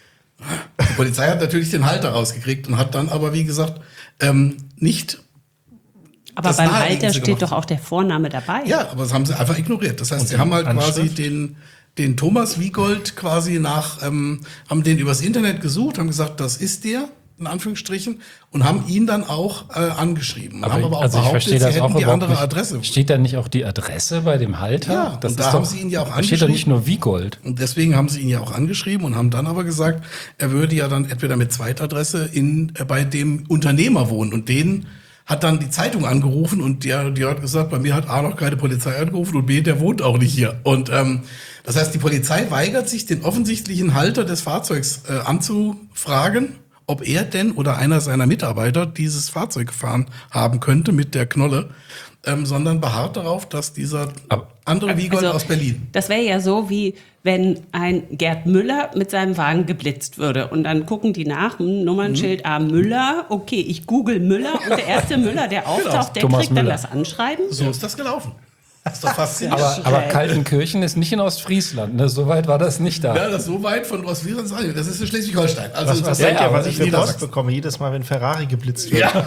die Polizei hat natürlich den Halter rausgekriegt und hat dann aber, wie gesagt, ähm, nicht... Aber das beim Naheliegendste Halter steht gemacht. doch auch der Vorname dabei. Ja, aber das haben sie einfach ignoriert. Das heißt, Und sie die haben halt quasi Anschrift? den, den Thomas Wiegold quasi nach, ähm, haben den übers Internet gesucht, haben gesagt, das ist der, in Anführungsstrichen, und haben ihn dann auch äh, angeschrieben. Aber, haben aber auch also ich behauptet, verstehe sie das hätten auch die überhaupt andere nicht. Adresse. Steht da nicht auch die Adresse bei dem Halter? Ja, das und ist da doch, haben sie ihn ja auch da steht doch nicht angeschrieben. nur Wiegold. Und deswegen haben sie ihn ja auch angeschrieben und haben dann aber gesagt, er würde ja dann entweder mit Zweitadresse in, äh, bei dem Unternehmer wohnen. Und den hat dann die Zeitung angerufen und die, die hat gesagt, bei mir hat A noch keine Polizei angerufen und B, der wohnt auch nicht hier. Und ähm, das heißt, die Polizei weigert sich, den offensichtlichen Halter des Fahrzeugs äh, anzufragen, ob er denn oder einer seiner Mitarbeiter dieses Fahrzeug gefahren haben könnte mit der Knolle, ähm, sondern beharrt darauf, dass dieser Aber- andere Wiegold Also, aus Berlin. Das wäre ja so, wie wenn ein Gerd Müller mit seinem Wagen geblitzt würde. Und dann gucken die nach, hm, Nummernschild A Müller, okay, ich google Müller und der erste Müller, der auftaucht, der Thomas kriegt dann Müller. das Anschreiben. So ist das gelaufen. Das ist doch faszinierend. Aber, aber Kaltenkirchen ist nicht in Ostfriesland. Ne? So weit war das nicht da. Ja, das ist so weit von Ostfriesland sein. Das ist in Schleswig-Holstein. Also Was, das was ist denkt ja, ihr, was aber ich für in Post Niedersachsen. bekomme, jedes Mal, wenn Ferrari geblitzt wird? Ja.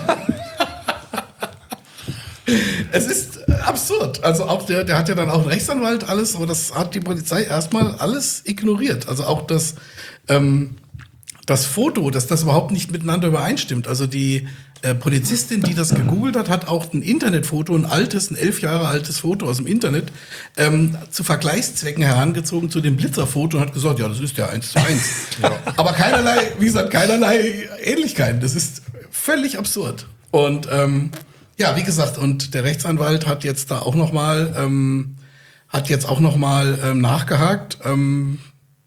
Es ist äh, absurd. Also auch der, der hat ja dann auch einen Rechtsanwalt, alles, aber das hat die Polizei erstmal alles ignoriert. Also auch das, ähm, das Foto, dass das überhaupt nicht miteinander übereinstimmt. Also die äh, Polizistin, die das gegoogelt hat, hat auch ein Internetfoto, ein altes, ein elf Jahre altes Foto aus dem Internet, ähm, zu Vergleichszwecken herangezogen zu dem Blitzerfoto und hat gesagt, ja, das ist ja eins zu eins. Aber keinerlei, wie gesagt, keinerlei Ähnlichkeiten. Das ist völlig absurd. Und ähm, ja, wie gesagt, und der Rechtsanwalt hat jetzt da auch noch mal, ähm, hat jetzt auch noch mal ähm, nachgehakt, ähm,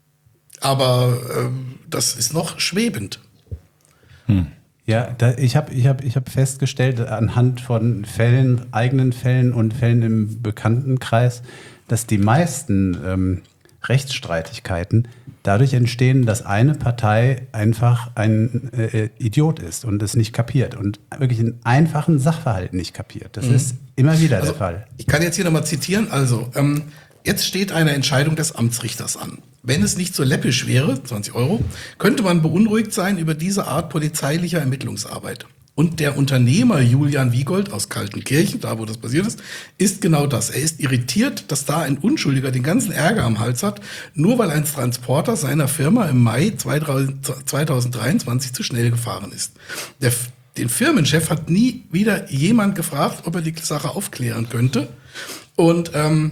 aber ähm, das ist noch schwebend. Hm. Ja, da, ich habe ich hab, ich hab festgestellt, anhand von Fällen, eigenen Fällen und Fällen im Bekanntenkreis, dass die meisten ähm, Rechtsstreitigkeiten dadurch entstehen, dass eine Partei einfach ein äh, Idiot ist und es nicht kapiert und wirklich einen einfachen Sachverhalt nicht kapiert. Das mhm. ist immer wieder also, der Fall. Ich kann jetzt hier nochmal zitieren. Also, ähm, jetzt steht eine Entscheidung des Amtsrichters an. Wenn es nicht so läppisch wäre, zwanzig Euro, könnte man beunruhigt sein über diese Art polizeilicher Ermittlungsarbeit. Und der Unternehmer Julian Wiegold aus Kaltenkirchen, da wo das passiert ist, ist genau das. Er ist irritiert, dass da ein Unschuldiger den ganzen Ärger am Hals hat, nur weil ein Transporter seiner Firma im Mai zweitausenddreiundzwanzig zu schnell gefahren ist. Der, den Firmenchef hat nie wieder jemand gefragt, ob er die Sache aufklären könnte. Und ähm,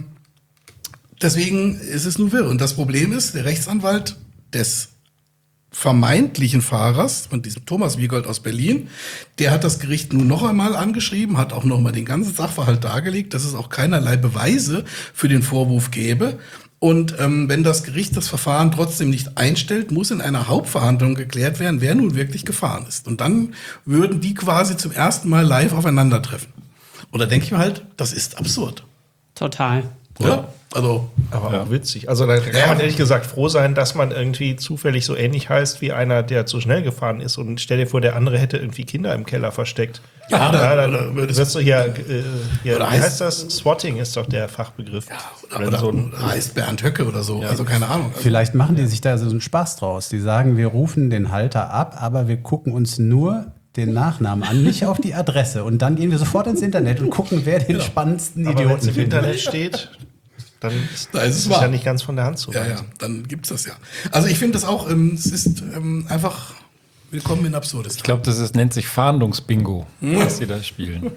deswegen ist es nur wirr. Und das Problem ist, der Rechtsanwalt des vermeintlichen Fahrers, von diesem Thomas Wiegold aus Berlin, der hat das Gericht nun noch einmal angeschrieben, hat auch noch mal den ganzen Sachverhalt dargelegt, dass es auch keinerlei Beweise für den Vorwurf gäbe. Und ähm, wenn das Gericht das Verfahren trotzdem nicht einstellt, muss in einer Hauptverhandlung geklärt werden, wer nun wirklich gefahren ist. Und dann würden die quasi zum ersten Mal live aufeinandertreffen. Und da denke ich mir halt, das ist absurd. Total. Oder? Ja. Also, aber ja. auch witzig. Also da kann ja. man ehrlich gesagt froh sein, dass man irgendwie zufällig so ähnlich heißt wie einer, der zu schnell gefahren ist. Und stell dir vor, der andere hätte irgendwie Kinder im Keller versteckt. Ja, ja oder, dann oder, wirst du hier, äh, hier oder wie heißt, heißt das? Swatting ist doch der Fachbegriff. Ja, oder, oder, so ein, oder heißt Bernd Höcke oder so. Ja. Also keine Ahnung. Also, vielleicht machen die sich da so einen Spaß draus. Die sagen, wir rufen den Halter ab, aber wir gucken uns nur den Nachnamen an, nicht auf die Adresse. Und dann gehen wir sofort ins Internet und gucken, wer den ja. spannendsten aber Idioten wenn es im findet. Internet steht, dann ist, da ist es ist wahr. ja nicht ganz von der Hand zu Ja, weisen. ja, dann gibt's das ja. Also ich finde das auch, ähm, es ist ähm, einfach willkommen in Absurdes. Ich glaube, das ist, nennt sich Fahndungsbingo, hm. was sie da spielen.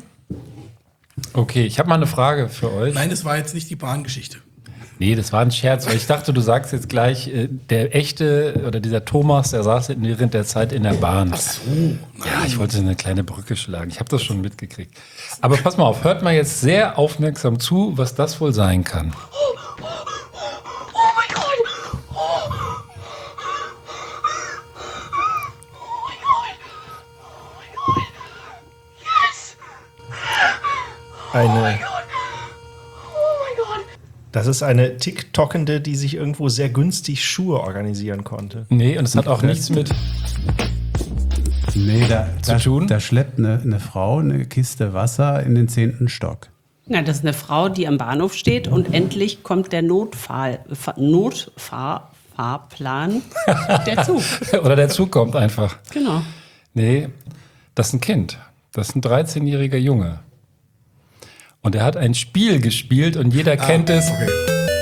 Okay, ich habe mal eine Frage für euch. Nein, es war jetzt nicht die Bahngeschichte. Nee, das war ein Scherz, weil ich dachte, du sagst jetzt gleich, äh, der echte oder dieser Thomas, der saß während der Zeit in der Bahn. Ach so. Ja, ich wollte eine kleine Brücke schlagen. Ich habe das schon mitgekriegt. Aber pass mal auf, hört mal jetzt sehr aufmerksam zu, was das wohl sein kann. Oh, oh, oh my God. Oh. Oh my God. Oh my God. Yes. Eine, Oh my God. das ist eine TikTokende, die sich irgendwo sehr günstig Schuhe organisieren konnte. Nee, und es hat auch nichts mit... Nee, da, zu da, tun? da schleppt eine, eine Frau eine Kiste Wasser in den zehnten Stock. Na, das ist eine Frau, die am Bahnhof steht und endlich kommt der Notfahr, Fahr- Notfahrfahrplan der Zug. Oder der Zug kommt einfach. Genau. Nee, das ist ein Kind. Das ist ein dreizehnjähriger Junge. Und er hat ein Spiel gespielt und jeder ah, kennt es. Okay.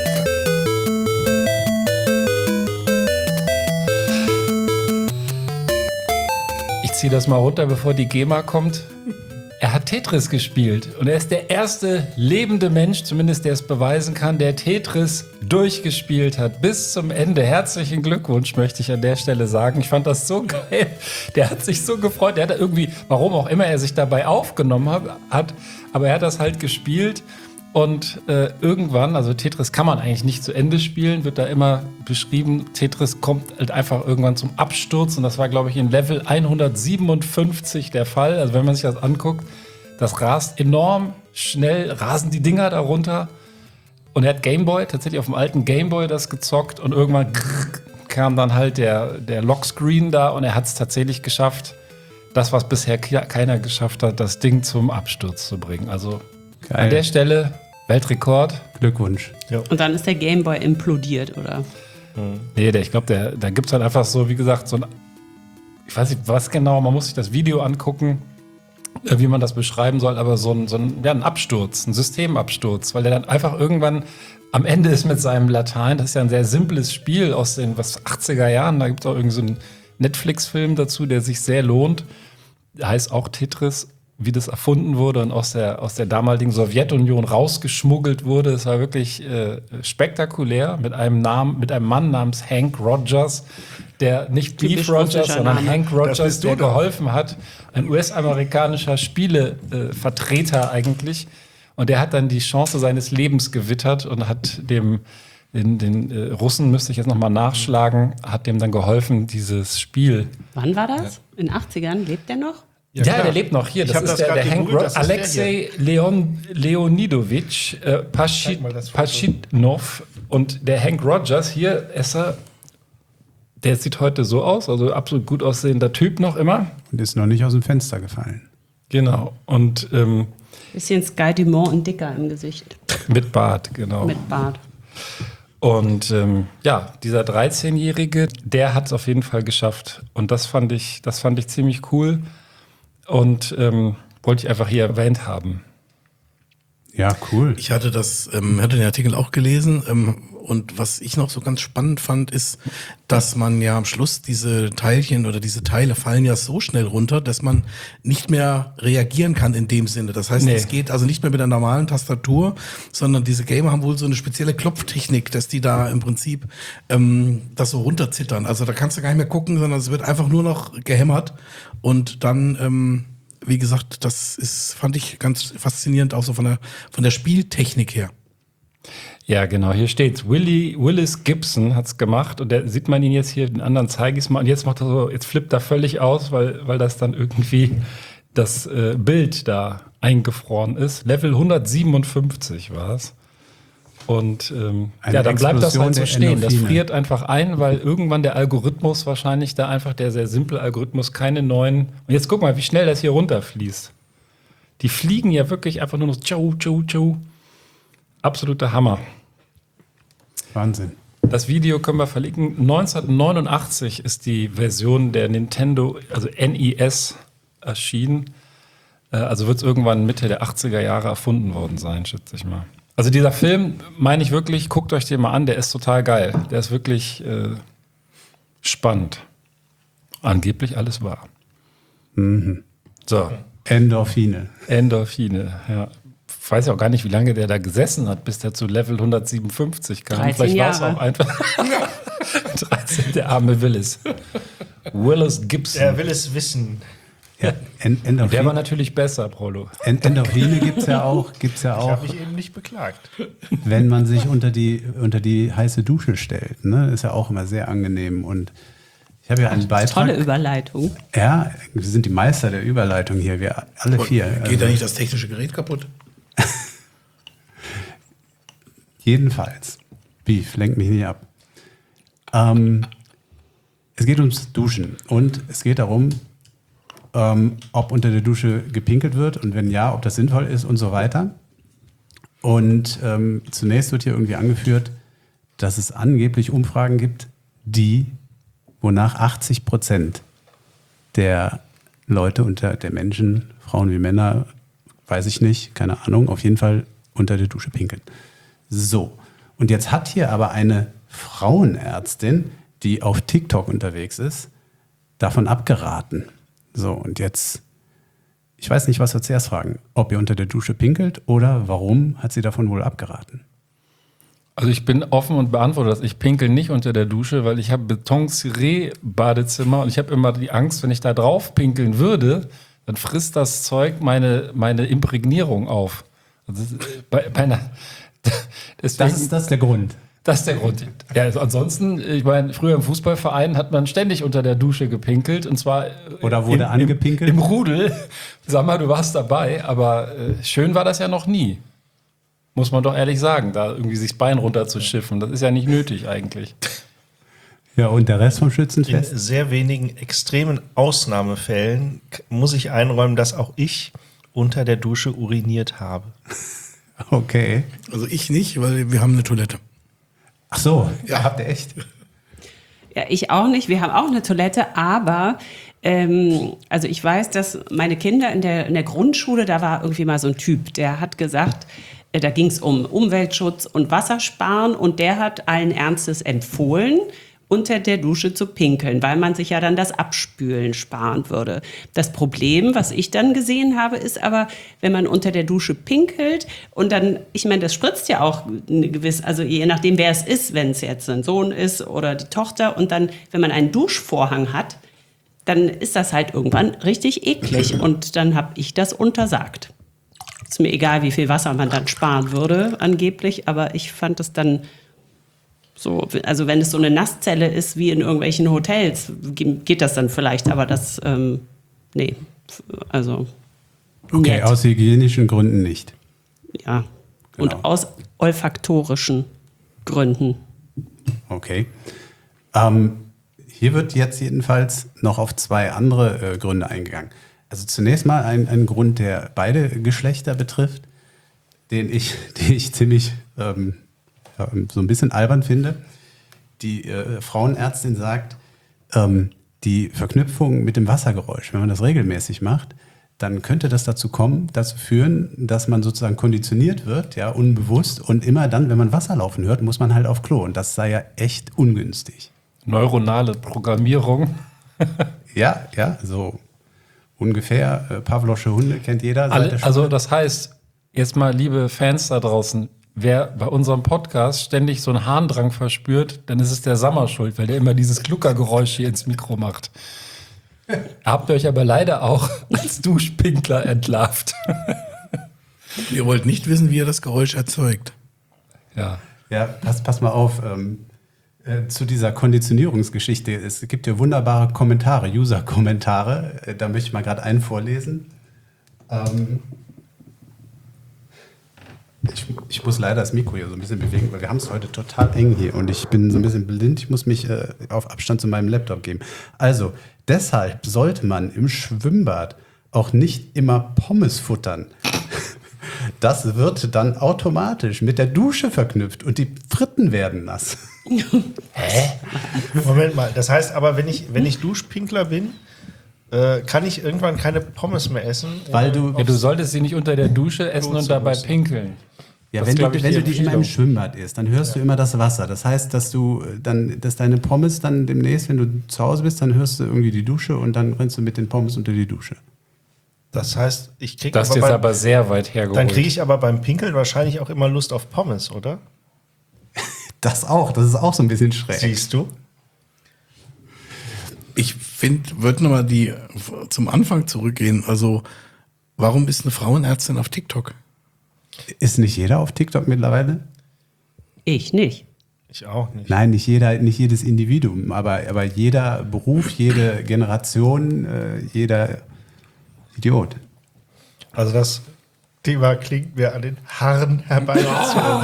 Ich ziehe das mal runter, bevor die GEMA kommt. Er hat Tetris gespielt und er ist der erste lebende Mensch, zumindest der es beweisen kann, der Tetris durchgespielt hat bis zum Ende. Herzlichen Glückwunsch, möchte ich an der Stelle sagen. Ich fand das so geil. Der hat sich so gefreut. Der hat irgendwie, warum auch immer er sich dabei aufgenommen hat, aber er hat das halt gespielt. Und äh, irgendwann, also Tetris kann man eigentlich nicht zu Ende spielen, wird da immer beschrieben, Tetris kommt halt einfach irgendwann zum Absturz. Und das war, glaube ich, in Level hundertsiebenundfünfzig der Fall. Also wenn man sich das anguckt, das rast enorm schnell, rasen die Dinger da runter. Und er hat Gameboy, tatsächlich auf dem alten Gameboy das gezockt. Und irgendwann kam dann halt der, der Lockscreen da und er hat es tatsächlich geschafft, das, was bisher keiner geschafft hat, das Ding zum Absturz zu bringen. Also Geil. An der Stelle Weltrekord. Glückwunsch. Ja. Und dann ist der Gameboy implodiert, oder? Hm. Nee, der, ich glaube, da gibt es halt einfach so, wie gesagt, so ein, ich weiß nicht, was genau, man muss sich das Video angucken, wie man das beschreiben soll, aber so ein, so ein, ja, ein Absturz, ein Systemabsturz, weil der dann einfach irgendwann am Ende ist mit seinem Latein. Das ist ja ein sehr simples Spiel aus den was, achtziger Jahren. Da gibt es auch irgend so einen Netflix-Film dazu, der sich sehr lohnt. Der heißt auch Tetris. wie das erfunden wurde und aus der, aus der damaligen Sowjetunion rausgeschmuggelt wurde. Es war wirklich äh, spektakulär mit einem Namen, mit einem Mann namens Hank Rogers, der nicht Typisch Beef Rogers, russischer sondern Name. Hank Rogers, bist du der doch. geholfen hat. Ein U S-amerikanischer Spielevertreter eigentlich. Und der hat dann die Chance seines Lebens gewittert und hat dem, den, den äh, Russen, müsste ich jetzt nochmal nachschlagen, hat dem dann geholfen, dieses Spiel. Wann war das? In den achtzigern? Lebt der noch? Ja, klar. der lebt noch hier. Ich Das hab ist das der, grad der Hank gegoogelt, Rogers. das ist der Alexei Leon, Leonidowitsch äh, Paschid, Zeig mal das Foto. Paschidnov. Und der Hank Rogers hier, ist er, der sieht heute so aus, also absolut gut aussehender Typ noch immer. Und ist noch nicht aus dem Fenster gefallen. Genau. Und ähm, Bisschen Sky Dumont und dicker im Gesicht. mit Bart, genau. Mit Bart. Und ähm, ja, dieser dreizehnjährige, der hat es auf jeden Fall geschafft. Und das fand ich, das fand ich ziemlich cool. Und ähm, wollte ich einfach hier erwähnt haben. Ja, cool. Ich hatte das, ähm, hatte den Artikel auch gelesen, ähm, und was ich noch so ganz spannend fand, ist, dass man ja am Schluss diese Teilchen oder diese Teile fallen ja so schnell runter, dass man nicht mehr reagieren kann in dem Sinne. Das heißt, Nee. es geht also nicht mehr mit der normalen Tastatur, sondern diese Gamer haben wohl so eine spezielle Klopftechnik, dass die da im Prinzip ähm, das so runterzittern. Also da kannst du gar nicht mehr gucken, sondern es wird einfach nur noch gehämmert und dann ähm, wie gesagt, das ist, fand ich ganz faszinierend, auch so von der, von der Spieltechnik her. Ja, genau, hier steht's. Willie, Willis Gibson hat's gemacht und der sieht man ihn jetzt hier, den anderen zeige ich es mal. Und jetzt macht er so, jetzt flippt er völlig aus, weil, weil das dann irgendwie das äh, Bild da eingefroren ist. Level hundertsiebenundfünfzig war es. Und ähm, Eine ja, dann bleibt das Explosion halt so der stehen. Das Endorphine. friert einfach ein, weil irgendwann der Algorithmus wahrscheinlich da einfach, der sehr simple Algorithmus, keine neuen. Und jetzt guck mal, wie schnell das hier runterfließt. Die fliegen ja wirklich einfach nur noch tschu, tschu, tschu. Absoluter Hammer. Wahnsinn. Das Video können wir verlinken. neunzehnhundertneunundachtzig ist die Version der Nintendo, also N E S, erschienen. Äh, Also wird es irgendwann Mitte der achtziger Jahre erfunden worden sein, schätze ich mal. Also dieser Film, meine ich wirklich, guckt euch den mal an, der ist total geil. Der ist wirklich äh, spannend. Angeblich alles wahr. So, Endorphine. Endorphine, ja. Ich weiß ja auch gar nicht, wie lange der da gesessen hat, bis der zu Level hundertsiebenundfünfzig kam. dreizehn Vielleicht war es Jahre. auch einfach dreizehn, der arme Willis. Willis Gibson. Er will es wissen. Ja, en Der war Endorphine, natürlich besser, Prolo. en Endorphine gibt's ja auch, gibt's ja Ich auch, habe mich eben nicht beklagt. wenn man sich unter die, unter die heiße Dusche stellt. Ne? Ist ja auch immer sehr angenehm. Und ich habe ja einen Beitrag. Tolle Überleitung. Ja, wir sind die Meister der Überleitung hier, wir alle vier. Geht Also da nicht das technische Gerät kaputt? jedenfalls. Beef, lenkt mich nicht ab. Ähm, es geht ums Duschen und es geht darum, ähm, ob unter der Dusche gepinkelt wird und wenn ja, ob das sinnvoll ist und so weiter. Und ähm, zunächst wird hier irgendwie angeführt, dass es angeblich Umfragen gibt, die, wonach achtzig Prozent der Leute, unter der Menschen, Frauen wie Männer, weiß ich nicht, keine Ahnung, auf jeden Fall unter der Dusche pinkeln. So, und jetzt hat hier aber eine Frauenärztin, die auf TikTok unterwegs ist, davon abgeraten. So, und jetzt, ich weiß nicht, was wir zuerst fragen, ob ihr unter der Dusche pinkelt oder warum hat sie davon wohl abgeraten? Also ich bin offen und beantworte das. Ich pinkel nicht unter der Dusche, weil ich habe Beton-Ciré-Badezimmer und ich habe immer die Angst, wenn ich da drauf pinkeln würde, dann frisst das Zeug meine, meine Imprägnierung auf. Also bei, bei einer, deswegen, Das ist das der Grund. das ist der Grund. Ja, also ansonsten, ich meine, früher im Fußballverein hat man ständig unter der Dusche gepinkelt und zwar äh, Oder wurde im, angepinkelt? Im, im Rudel. Sag mal, du warst dabei, aber äh, schön war das ja noch nie. Muss man doch ehrlich sagen, da irgendwie sich das Bein runterzuschiffen. Das ist ja nicht nötig eigentlich. Ja, und der Rest vom In Schützenfest? sehr wenigen extremen Ausnahmefällen k- muss ich einräumen, dass auch ich unter der Dusche uriniert habe. Okay. Also ich nicht, weil wir haben eine Toilette. Ach so, ja, habt ihr echt? Ja, ich auch nicht. Wir haben auch eine Toilette, aber ähm, also ich weiß, dass meine Kinder in der, in der Grundschule, da war irgendwie mal so ein Typ, der hat gesagt, äh, da ging es um Umweltschutz und Wassersparen und der hat allen Ernstes empfohlen, unter der Dusche zu pinkeln, weil man sich ja dann das Abspülen sparen würde. Das Problem, was ich dann gesehen habe, ist aber, wenn man unter der Dusche pinkelt und dann, ich meine, das spritzt ja auch eine gewisse, also je nachdem, wer es ist, wenn es jetzt ein Sohn ist oder die Tochter und dann, wenn man einen Duschvorhang hat, dann ist das halt irgendwann richtig eklig und dann habe ich das untersagt. Ist mir egal, wie viel Wasser man dann sparen würde, angeblich, aber ich fand es dann so, also wenn es so eine Nasszelle ist wie in irgendwelchen Hotels, geht das dann vielleicht, aber das, ähm, nee, also. Okay, nett. aus hygienischen Gründen nicht. Ja, Genau. und aus olfaktorischen Gründen. Okay. Ähm, hier wird jetzt jedenfalls noch auf zwei andere äh, Gründe eingegangen. Also zunächst mal ein, ein Grund, der beide Geschlechter betrifft, den ich, den ich ziemlich ähm, ja, so ein bisschen albern finde. Die äh, Frauenärztin sagt, ähm, die Verknüpfung mit dem Wassergeräusch, wenn man das regelmäßig macht, dann könnte das dazu kommen, dazu führen, dass man sozusagen konditioniert wird, ja, unbewusst. Und immer dann, wenn man Wasser laufen hört, muss man halt auf Klo. Und das sei ja echt ungünstig. Neuronale Programmierung. Ja, ja, so ungefähr. Äh, Pavlovsche Hunde kennt jeder. seit Alle, der Schule. also das heißt, jetzt mal liebe Fans da draußen, wer bei unserem Podcast ständig so einen Harndrang verspürt, dann ist es der Sammer schuld, weil der immer dieses Gluckergeräusch hier ins Mikro macht. Habt ihr euch aber leider auch als Duschpinkler entlarvt. Ihr wollt nicht wissen, wie ihr das Geräusch erzeugt. Ja. Ja, pass, pass mal auf. Ähm, äh, zu dieser Konditionierungsgeschichte. Es gibt ja wunderbare Kommentare, User-Kommentare. Äh, da möchte ich mal gerade einen vorlesen. Ähm, ich, ich muss leider das Mikro hier so ein bisschen bewegen, weil wir haben es heute total eng hier und ich bin so ein bisschen blind. Ich muss mich äh, auf Abstand zu meinem Laptop geben. Also, deshalb sollte man im Schwimmbad auch nicht immer Pommes futtern. Das wird dann automatisch mit der Dusche verknüpft und die Fritten werden nass. Hä? Moment mal, das heißt aber, wenn ich, wenn ich Duschpinkler bin, äh, kann ich irgendwann keine Pommes mehr essen? Weil du, Ja, du solltest sie nicht unter der Dusche essen und dabei pinkeln. ja, Das wenn ist, du, glaub ich, wenn die du die immer im Empfehlung. Schwimmbad isst, dann hörst du immer das Wasser. Das heißt, dass du dann, dass deine Pommes dann demnächst, wenn du zu Hause bist, dann hörst du irgendwie die Dusche und dann rennst du mit den Pommes unter die Dusche. Das heißt, ich kriege Das ist jetzt beim, aber sehr weit hergeholt. dann kriege ich aber beim Pinkeln wahrscheinlich auch immer Lust auf Pommes, oder? Das auch, das ist auch so ein bisschen schräg. Siehst du? Ich finde, würde nochmal die zum Anfang zurückgehen. Also, warum ist eine Frauenärztin auf TikTok? Ist nicht jeder auf TikTok mittlerweile? Ich nicht. Ich auch nicht. Nein, nicht jeder, nicht jedes Individuum, aber, aber jeder Beruf, jede Generation, äh, jeder Idiot. Also das Thema klingt mir an den Haaren herbeigezogen.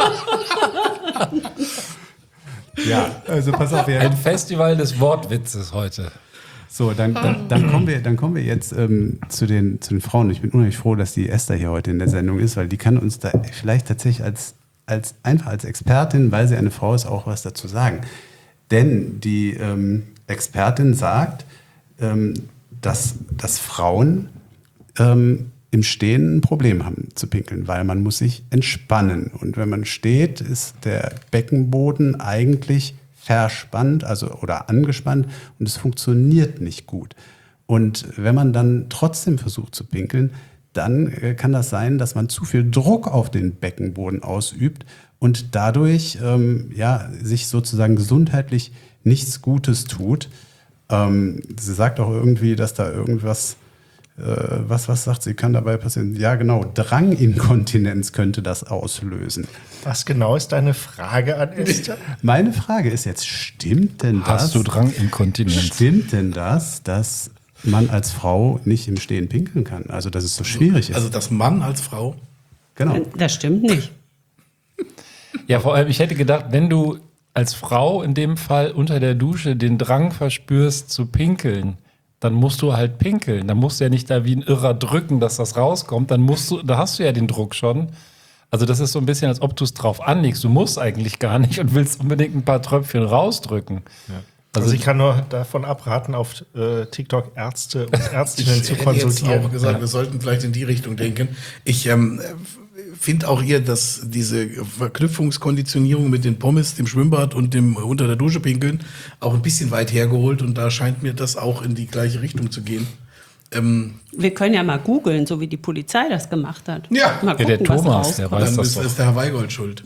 Ja, also pass auf, wir, Ein Festival des Wortwitzes heute. so, dann, dann, dann, kommen wir, dann kommen wir jetzt ähm, zu, den, zu den Frauen. Ich bin unheimlich froh, dass die Esther hier heute in der Sendung ist, weil die kann uns da vielleicht tatsächlich als, als einfach als Expertin, weil sie eine Frau ist, auch was dazu sagen. Denn die ähm, Expertin sagt, ähm, dass, dass Frauen ähm, im Stehen ein Problem haben zu pinkeln, weil man muss sich entspannen. Und wenn man steht, ist der Beckenboden eigentlich verspannt, also oder angespannt und es funktioniert nicht gut. Und wenn man dann trotzdem versucht zu pinkeln, dann äh, kann das sein, dass man zu viel Druck auf den Beckenboden ausübt und dadurch ähm, ja, sich sozusagen gesundheitlich nichts Gutes tut. Ähm, sie sagt auch irgendwie, dass da irgendwas, äh, was, was sagt sie, kann dabei passieren? Ja, genau, Dranginkontinenz könnte das auslösen. Was genau ist deine Frage an Esther? Meine Frage ist jetzt, stimmt denn das? Hast du Dranginkontinenz? Stimmt denn das, dass man als Frau nicht im Stehen pinkeln kann? Also, dass es so schwierig ist? Also, dass Mann als Frau. Genau. Das stimmt nicht. Ja, vor allem, ich hätte gedacht, wenn du als Frau in dem Fall unter der Dusche den Drang verspürst zu pinkeln, dann musst du halt pinkeln. Dann musst du ja nicht da wie ein Irrer drücken, dass das rauskommt. Dann musst du, da hast du ja den Druck schon. Also das ist so ein bisschen, als ob du es drauf anlegst. Du musst eigentlich gar nicht und willst unbedingt ein paar Tröpfchen rausdrücken. Ja. Also, also ich kann nur davon abraten, auf äh, TikTok Ärzte und Ärztinnen zu Ich hätte konsultieren. jetzt auch gesagt, Ja. wir sollten vielleicht in die Richtung denken. Ich ähm, finde auch ihr, dass diese Verknüpfungskonditionierung mit den Pommes, dem Schwimmbad und dem unter der Dusche pinkeln auch ein bisschen weit hergeholt und da scheint mir das auch in die gleiche Richtung zu gehen. Ähm, Wir können ja mal googeln, so wie die Polizei das gemacht hat. Ja. Mal Ja, gucken, der Thomas, was der rauskommt. weiß dann das ist, doch. ist der Herr Weigold schuld.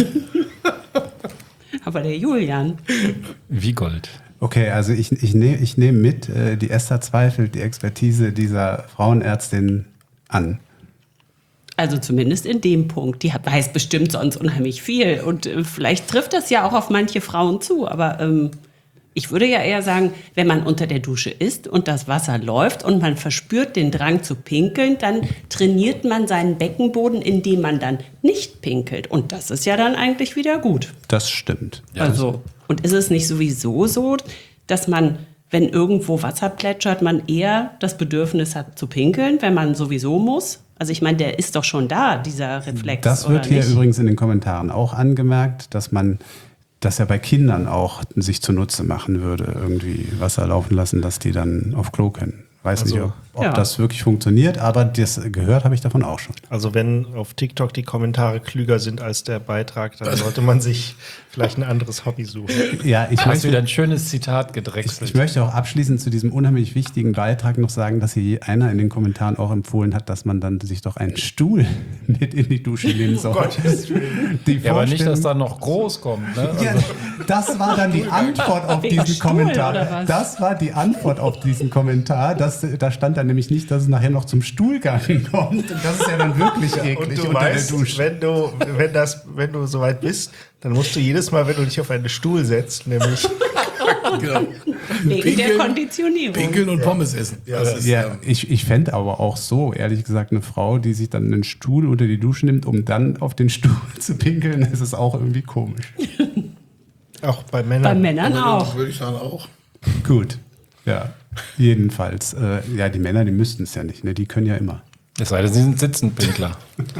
Aber der Julian. Wie Gold. Okay, also ich, ich nehme ich nehm mit, äh, die Esther zweifelt die Expertise dieser Frauenärztin an. Also zumindest in dem Punkt. Die hat, weiß bestimmt sonst unheimlich viel. Und äh, vielleicht trifft das ja auch auf manche Frauen zu. Aber ähm, ich würde ja eher sagen, wenn man unter der Dusche ist und das Wasser läuft und man verspürt den Drang zu pinkeln, dann trainiert man seinen Beckenboden, indem man dann nicht pinkelt. Und das ist ja dann eigentlich wieder gut. Das stimmt. Also, und ist es nicht sowieso so, dass man, wenn irgendwo Wasser plätschert, man eher das Bedürfnis hat zu pinkeln, wenn man sowieso muss? Also ich meine, der ist doch schon da, dieser Reflex. Das wird oder hier nicht? übrigens in den Kommentaren auch angemerkt, dass man das ja bei Kindern auch sich zunutze machen würde, irgendwie Wasser laufen lassen, dass die dann auf Klo können. Weiß Also, nicht, ob, ob ja. das wirklich funktioniert, aber das gehört habe ich davon auch schon. Also wenn auf TikTok die Kommentare klüger sind als der Beitrag, dann sollte man sich vielleicht ein anderes Hobby suchen. Ja, ich Du hast wieder möchte, ein schönes Zitat ich, gedrechselt. ich möchte auch abschließend zu diesem unheimlich wichtigen Beitrag noch sagen, dass hier einer in den Kommentaren auch empfohlen hat, dass man dann sich doch einen Stuhl mit in die Dusche nehmen soll. Die ja, aber nicht, dass Vorstellung- da noch groß kommt. Ne? Also, Ja, das war dann die Antwort auf Wegen diesen Stuhl, Kommentar. oder was? Das war die Antwort auf diesen Kommentar. Das, da stand dann nämlich nicht, dass es nachher noch zum Stuhlgang kommt. Und das ist ja dann wirklich eklig Und du unter weißt, der Dusche. wenn du, wenn das, wenn du soweit bist, dann musst du jedes Mal, wenn du dich auf einen Stuhl setzt, nämlich Genau. Wegen der Pinkeln, Konditionierung. Pinkeln und Pommes essen. Das ist, Ja, ähm, ich, ich fände aber auch so, ehrlich gesagt, eine Frau, die sich dann einen Stuhl unter die Dusche nimmt, um dann auf den Stuhl zu pinkeln, ist es auch irgendwie komisch. auch bei Bei Männern. Männern auch. würde ich sagen auch. Gut, ja, jedenfalls. Äh, ja, die Männer, die müssten es ja nicht, ne? Die können ja immer. es sei denn, sie sind Sitzenpinkler.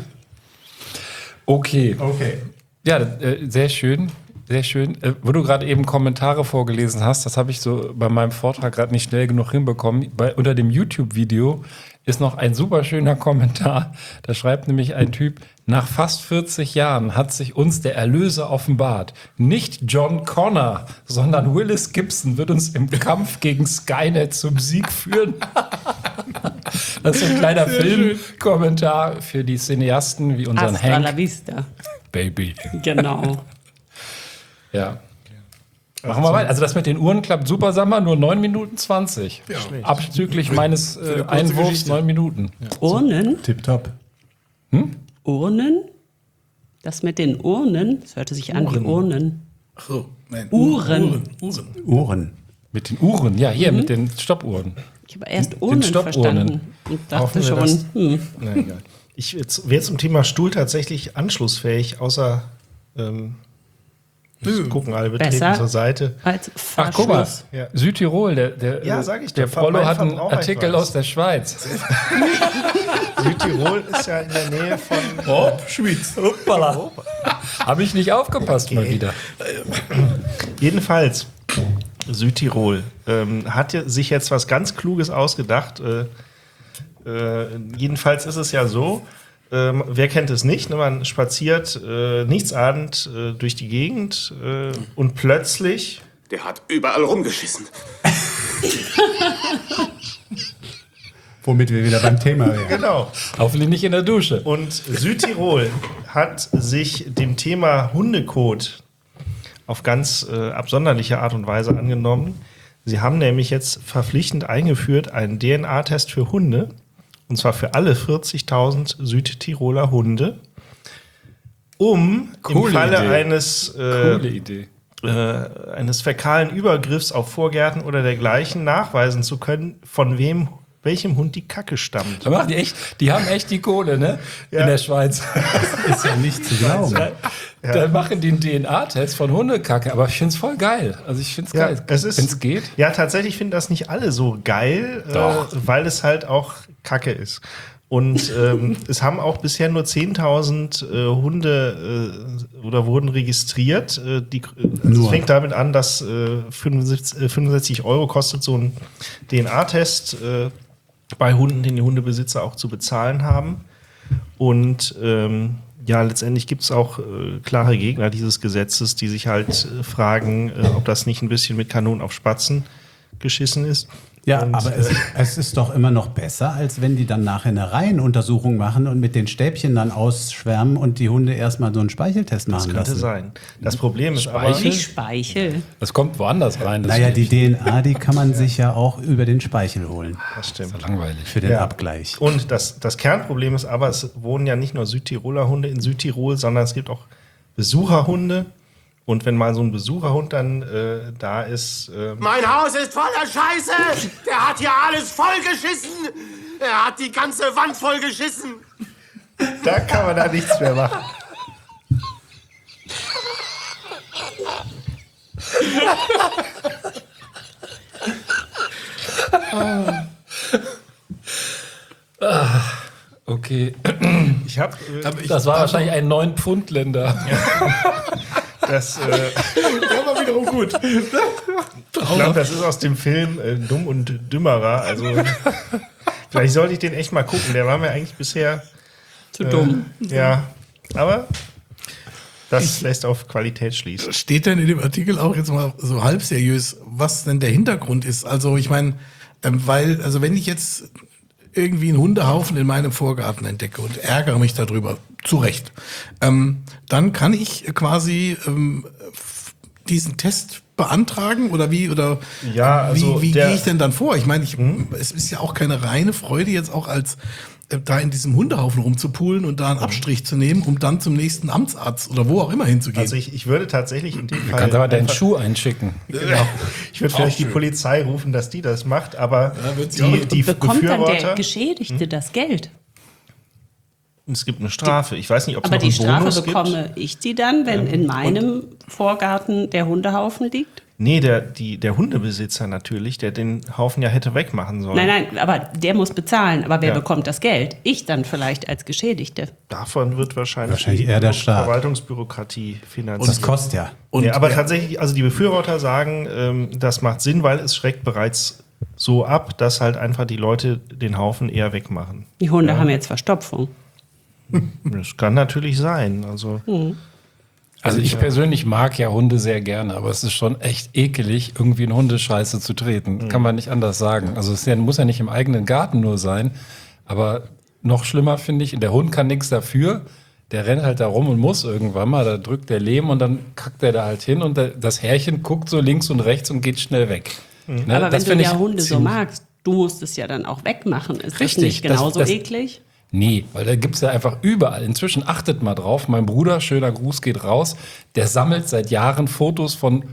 Okay. Okay. Ja, äh, sehr schön. Sehr schön. Äh, wo du gerade eben Kommentare vorgelesen hast, das habe ich so bei meinem Vortrag gerade nicht schnell genug hinbekommen. Bei, unter dem YouTube-Video ist noch ein super schöner Kommentar. Da schreibt nämlich ein Typ, nach fast vierzig Jahren hat sich uns der Erlöser offenbart. Nicht John Connor, sondern Willis Gibson wird uns im Kampf gegen Skynet zum Sieg führen. Das ist ein kleiner Filmkommentar für die Cineasten wie unseren Hasta la Hank. vista. Baby. Genau. Ja. Machen wir weiter. Also das mit den Uhren klappt super, sag mal, nur neun Minuten zwanzig. Ja. Abzüglich meines eine äh, kurze Einwurfs Geschichte. neun Minuten. Urnen? Tipptopp. Urnen? Das mit den Urnen? Das hörte sich an wie Urnen. Ach so, nein. Uhren. Uhren. Uhren. Ohren. Mit den Uhren, ja, hier mit den Stoppuhren. Ich habe erst Den Urnen Stoppuhren. verstanden und dachte Hoffen wir, schon, dass- hm, Na, egal. Ich wäre zum Thema Stuhl tatsächlich anschlussfähig, außer ähm, Nö. gucken alle betreten Besser. zur Seite. als Ach, guck mal, Verschluss. Ja. Südtirol, der, der, Ja, äh, sag ich der doch, Prollo mein hat einen Verbraucher, ich Artikel weiß. aus der Schweiz. Südtirol ist ja in der Nähe von. Oh, Schwyz. Hoppala. Habe ich nicht aufgepasst mal wieder. Jedenfalls, Südtirol ähm, hat ja sich jetzt was ganz Kluges ausgedacht. Äh, äh, jedenfalls ist es ja so, ähm, wer kennt es nicht, ne? Man spaziert äh, nichtsahnend äh, durch die Gegend äh, und plötzlich Der hat überall rumgeschissen. Womit wir wieder beim Thema wären. genau. Hoffentlich nicht in der Dusche. Und Südtirol hat sich dem Thema Hundekot auf ganz äh, absonderliche Art und Weise angenommen. Sie haben nämlich jetzt verpflichtend eingeführt einen D N A-Test für Hunde. Und zwar für alle vierzigtausend Südtiroler Hunde. Um Coole im Falle Idee. eines, äh, Coole Idee. äh, eines fäkalen Übergriffs auf Vorgärten oder dergleichen nachweisen zu können, von wem, welchem Hund die Kacke stammt. Da machen die echt, die haben echt die Kohle, ne? Ja. In der Schweiz. Ist ja nicht zu glauben. Da, da machen die einen D N A-Test von Hundekacke, aber ich finde es voll geil. Also ich finde es Ja, geil. es ist, Wenn es geht. Ja, tatsächlich finden das nicht alle so geil, äh, Doch. weil es halt auch Kacke ist. Und ähm, es haben auch bisher nur zehntausend äh, Hunde äh, oder wurden registriert. Äh, die, also es Nur. fängt damit an, dass äh, fünfundsiebzig, äh, fünfundsechzig Euro kostet so ein D N A-Test äh, bei Hunden, den die Hundebesitzer auch zu bezahlen haben. Und ähm, ja, letztendlich gibt es auch äh, klare Gegner dieses Gesetzes, die sich halt äh, fragen, äh, ob das nicht ein bisschen mit Kanonen auf Spatzen geschissen ist. Ja, Und, aber es, äh, es ist doch immer noch besser, als wenn die dann nachher eine Reihenuntersuchung machen und mit den Stäbchen dann ausschwärmen und die Hunde erstmal so einen Speicheltest das machen könnte lassen. sein. Das Problem ist aber, Speichel? Nicht Speichel. Das kommt woanders rein. Das Naja, die ist D N A, die kann man sich ja auch über den Speichel holen das stimmt. langweilig. für den Ja. Abgleich. Und das, das Kernproblem ist aber, es wohnen ja nicht nur Südtiroler Hunde in Südtirol, sondern es gibt auch Besucherhunde. Und wenn mal so ein Besucherhund dann äh, da ist, ähm, Mein Haus ist voller Scheiße! Der hat hier alles vollgeschissen! Er hat die ganze Wand vollgeschissen! da kann man da nichts mehr machen. Okay. Ich habe äh, Das war wahrscheinlich ein neun Pfund-Länder. das, äh, Der war wiederum gut. ich glaube, das ist aus dem Film äh, Dumm und Dümmerer. Also vielleicht sollte ich den echt mal gucken. Der war mir eigentlich bisher Zu dumm. ja, aber das lässt auf Qualität schließen. Steht denn in dem Artikel auch jetzt mal so halb seriös, was denn der Hintergrund ist? Also ich meine, ähm, weil, also wenn ich jetzt irgendwie einen Hundehaufen in meinem Vorgarten entdecke und ärgere mich darüber, zu Recht, ähm, dann kann ich quasi ähm, f- diesen Test beantragen oder wie oder Ja, also wie, wie der- gehe ich denn dann vor? Ich meine, ich, es ist ja auch keine reine Freude jetzt auch als äh, da in diesem Hundehaufen rumzupulen und da einen Abstrich zu nehmen, um dann zum nächsten Amtsarzt oder wo auch immer hinzugehen. Also ich, ich würde tatsächlich in dem Du Fall kannst aber deinen einfach- Schuh einschicken. Genau. Ich würde vielleicht die schön. Polizei rufen, dass die das macht, aber wird sie auch die, nicht- die Bekommt dann der Befürworter, Geschädigte das Geld? es gibt eine Strafe. Ich weiß nicht, ob es Aber noch die einen Strafe Bonus gibt. bekomme ich die dann, wenn in meinem Vorgarten der Hundehaufen liegt? Nee, der, die, der Hundebesitzer natürlich, der den Haufen ja hätte wegmachen sollen. Nein, nein, aber der muss bezahlen. Aber wer Ja. bekommt das Geld? Ich dann vielleicht als Geschädigte. Davon wird wahrscheinlich, Wahrscheinlich die eher der Staat. Verwaltungsbürokratie finanziert. Das kostet ja. Und ja, aber ja, tatsächlich, also die Befürworter sagen, ähm, das macht Sinn, weil es schreckt bereits so ab, dass halt einfach die Leute den Haufen eher wegmachen. Die Hunde haben jetzt Verstopfung. Das kann natürlich sein. Also Also ich persönlich mag ja Hunde sehr gerne, aber es ist schon echt ekelig, irgendwie in Hundescheiße zu treten. Kann man nicht anders sagen. Also es ist ja, muss ja nicht im eigenen Garten nur sein, aber noch schlimmer finde ich, der Hund kann nichts dafür, der rennt halt da rum und muss irgendwann mal, da drückt der Lehm und dann kackt er da halt hin und der, das Härchen guckt so links und rechts und geht schnell weg. Ne, Aber wenn das du finde ja ich Hunde so ziemlich- magst, du musst es ja dann auch wegmachen. Ist Richtig, das nicht das- genauso das- eklig? Nee, weil da gibt's ja einfach überall. Inzwischen achtet mal drauf. Mein Bruder, schöner Gruß geht raus, der sammelt seit Jahren Fotos von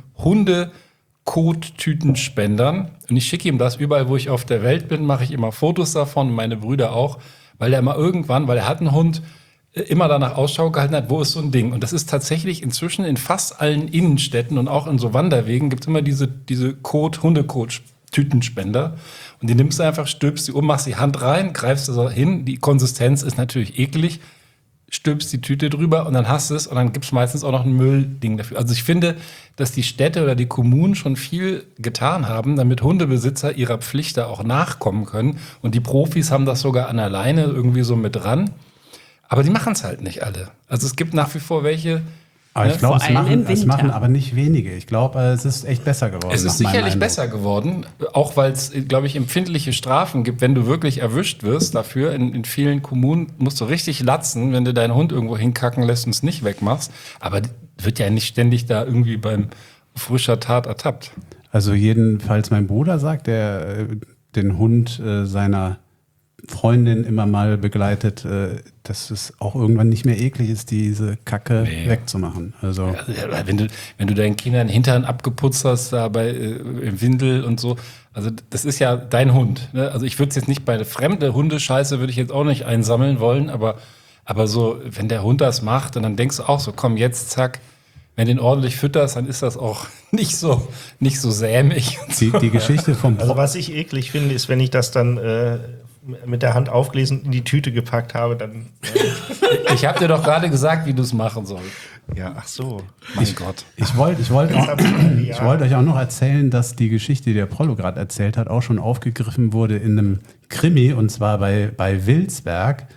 Hunde-Kot-Tütenspendern. Und ich schicke ihm das überall, wo ich auf der Welt bin, mache ich immer Fotos davon, meine Brüder auch, weil er immer irgendwann, weil er hat einen Hund, äh, immer danach Ausschau gehalten hat, wo ist so ein Ding. Und das ist tatsächlich inzwischen in fast allen Innenstädten und auch in so Wanderwegen gibt's immer diese, diese Kot, Hundekot-Tütenspender. Und die nimmst du einfach, stülpst die um, machst die Hand rein, greifst du so hin. Die Konsistenz ist natürlich eklig, stülpst die Tüte drüber und dann hast du es und dann gibt's meistens auch noch ein Müllding dafür. Also ich finde, dass die Städte oder die Kommunen schon viel getan haben, damit Hundebesitzer ihrer Pflicht da auch nachkommen können. Und die Profis haben das sogar an der Leine irgendwie so mit dran. Aber die machen es halt nicht alle. Also es gibt nach wie vor welche. Aber ne, ich glaube, Vor es allem machen, im es Winter. machen aber nicht wenige. Ich glaube, es ist echt besser geworden. Es ist nach meinem sicherlich Eindruck. besser geworden, auch weil es, glaube ich, empfindliche Strafen gibt, wenn du wirklich erwischt wirst dafür. In, in vielen Kommunen musst du richtig latzen, wenn du deinen Hund irgendwo hinkacken lässt und es nicht wegmachst. Aber wird ja nicht ständig da irgendwie beim frischer Tat ertappt. Also jedenfalls mein Bruder sagt, der äh, den Hund äh, seiner Freundin immer mal begleitet, äh, dass es auch irgendwann nicht mehr eklig ist, diese Kacke Nee. wegzumachen. Also Also, ja, wenn, du, wenn du deinen Kindern den Hintern abgeputzt hast, da bei äh, im Windel und so, also das ist ja dein Hund. Ne? Also ich würde es jetzt nicht bei fremde Hundescheiße würde ich jetzt auch nicht einsammeln wollen, aber, aber so, wenn der Hund das macht und dann denkst du auch so, komm jetzt, zack, wenn du den ordentlich fütterst, dann ist das auch nicht so, nicht so sämig. und die, so. die Geschichte vom Also Pro was ich eklig finde, ist, wenn ich das dann äh, mit der Hand aufgelesen und in die Tüte gepackt habe, dann Ich habe dir doch gerade gesagt, wie du es machen sollst. ja, ach so. Mein Gott. Ich wollte ich wollt auch, hab ich ein Jahr. ich wollt euch auch noch erzählen, dass die Geschichte, die der Prollo gerade erzählt hat, auch schon aufgegriffen wurde in einem Krimi, und zwar bei, bei Wilsberg.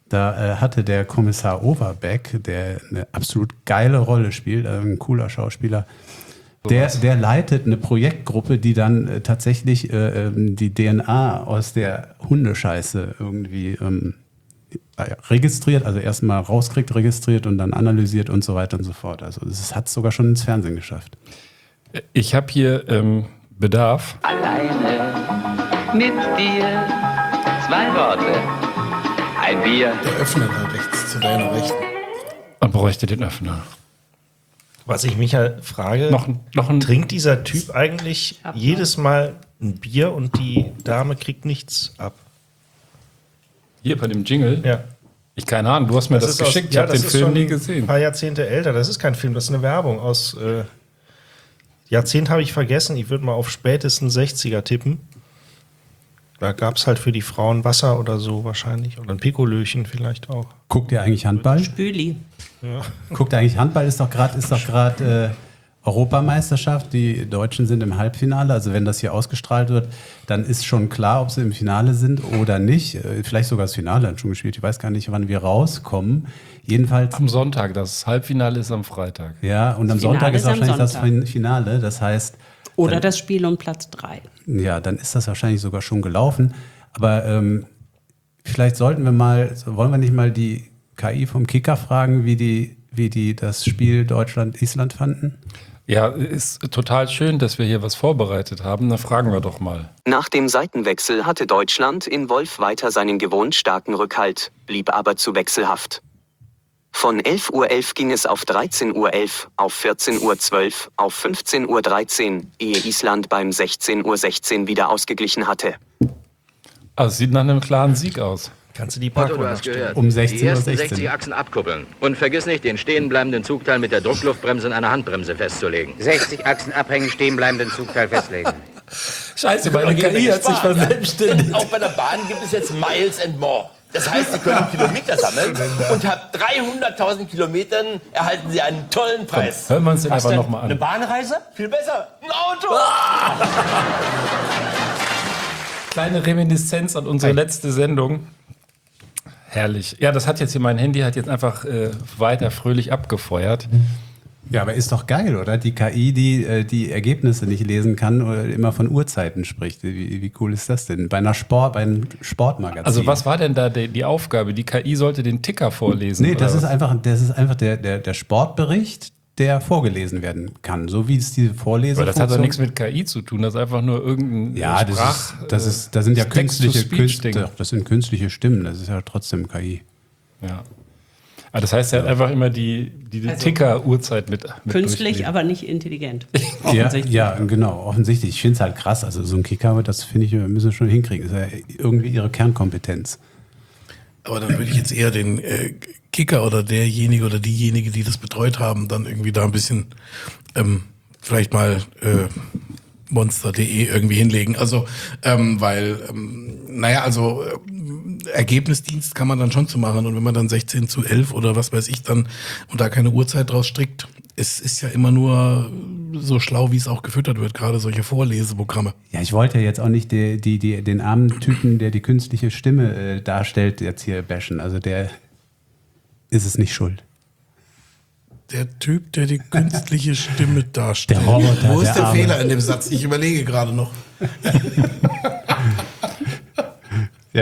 Da äh, hatte der Kommissar Overbeck, der eine absolut geile Rolle spielt, äh, ein cooler Schauspieler, der, der leitet eine Projektgruppe, die dann äh, tatsächlich äh, ähm, die D N A aus der Hundescheiße irgendwie ähm, registriert, also erstmal rauskriegt, registriert und dann analysiert und so weiter und so fort. Also es hat sogar schon ins Fernsehen geschafft. Ich habe hier ähm, Bedarf. Alleine mit dir. Zwei Worte. Ein Bier. Der Öffner da rechts, zu deiner Rechten. Man bräuchte den Öffner. Was ich mich halt frage, Noch, noch ein trinkt dieser Typ eigentlich hab jedes Mal ein Bier und die Dame kriegt nichts ab? hier bei dem Jingle. Ja. Ich keine Ahnung, du hast mir das, ist aus- geschickt. Ich ja, habe das den ist Film schon nie Ein gesehen. paar Jahrzehnte älter. Das ist kein Film, das ist eine Werbung aus. Äh, Jahrzehnt habe ich vergessen. Ich würde mal auf spätesten sechziger tippen. Da gab es halt für die Frauen Wasser oder so wahrscheinlich. Oder ein Pikolöchen vielleicht auch. Guckt ihr eigentlich Handball? Spüli. Guckt ihr eigentlich Handball? Ist doch gerade ist doch gerade äh, Europameisterschaft. Die Deutschen sind im Halbfinale. Also wenn das hier ausgestrahlt wird, dann ist schon klar, ob sie im Finale sind oder nicht. Äh, vielleicht sogar das Finale dann schon gespielt. Ich weiß gar nicht, wann wir rauskommen. Jedenfalls. Am Sonntag, das Halbfinale ist am Freitag. Ja, und am Das Finale Sonntag ist ist am wahrscheinlich das Sonntag. Finale. Das heißt, Oder das Spiel um Platz drei. ja, dann ist das wahrscheinlich sogar schon gelaufen. Aber ähm, vielleicht sollten wir mal, wollen wir nicht mal die K I vom Kicker fragen, wie die, wie die das Spiel Deutschland-Island fanden? Ja, ist total schön, dass wir hier was vorbereitet haben. Dann fragen wir doch mal. Nach dem Seitenwechsel hatte Deutschland in Wolf weiter seinen gewohnt starken Rückhalt, blieb aber zu wechselhaft. Von elf Uhr elf ging es auf dreizehn Uhr elf, auf vierzehn Uhr zwölf, auf fünfzehn Uhr dreizehn, ehe Island beim sechzehn Uhr sechzehn wieder ausgeglichen hatte. Also sieht nach einem klaren Sieg aus. Kannst du die Otto, Packung du hast gehört. Um Die sechzehn Uhr ersten sechzehn. sechzig Achsen abkuppeln. Und vergiss nicht, den stehenbleibenden Zugteil mit der Druckluftbremse in einer Handbremse festzulegen. sechzig Achsen abhängen, stehen bleibenden Zugteil festlegen. Scheiße, meine K I hat sich verselbstständigt. Auch bei der Bahn gibt es jetzt Miles and More. Das heißt, Sie können Kilometer sammeln und ab dreihunderttausend Kilometern erhalten Sie einen tollen Preis. Hören wir uns den Was einfach denn? nochmal Eine an. Bahnreise? Viel besser. Ein Auto! Kleine Reminiszenz an unsere letzte Sendung. Herrlich. Ja, das hat jetzt hier, mein Handy hat jetzt einfach äh, weiter fröhlich abgefeuert. Ja, aber ist doch geil, oder? Die K I, die äh, die Ergebnisse nicht lesen kann oder immer von Uhrzeiten spricht. Wie, wie cool ist das denn? Bei einer Sport, bei einem Sportmagazin. Also was war denn da die, die Aufgabe? Die K I sollte den Ticker vorlesen? Nee, das oder ist was? einfach, das ist einfach der, der, der Sportbericht, der vorgelesen werden kann. So wie es diese Vorlese. Aber das hat doch nichts mit K I zu tun. Das ist einfach nur irgendein Ja, das Sprach, ist, das ist, da sind ja äh, künstliche, Text-to-Speech-Ding. Künste, das sind künstliche Stimmen. Das ist ja trotzdem K I. Ja. Aber das heißt, er hat einfach immer die, die, die Also, Ticker-Uhrzeit mit, mit Künstlich, durchgelesen. aber nicht intelligent. Ja, Offensichtlich. ja, genau, offensichtlich. Ich finde es halt krass. Also so ein Kicker, das finde ich, wir müssen schon hinkriegen. Das ist ja irgendwie ihre Kernkompetenz. Aber dann würde ich jetzt eher den äh, Kicker oder derjenige oder diejenige, die das betreut haben, dann irgendwie da ein bisschen ähm, vielleicht mal äh, monster punkt de irgendwie hinlegen. Also, ähm, weil, ähm, naja, also äh, Ergebnisdienst kann man dann schon zu machen. Und wenn man dann sechzehn zu elf oder was weiß ich dann und da keine Uhrzeit draus strickt, es ist ja immer nur so schlau, wie es auch gefüttert wird, gerade solche Vorleseprogramme. Ja, ich wollte jetzt auch nicht die, die, die, den armen Typen, der die künstliche Stimme äh, darstellt, jetzt hier bashen. Also der ist es nicht schuld. Der Typ, der die künstliche Stimme darstellt. Der Roboter, Wo ist der der Arme. Fehler in dem Satz? Ich überlege gerade noch. Ja,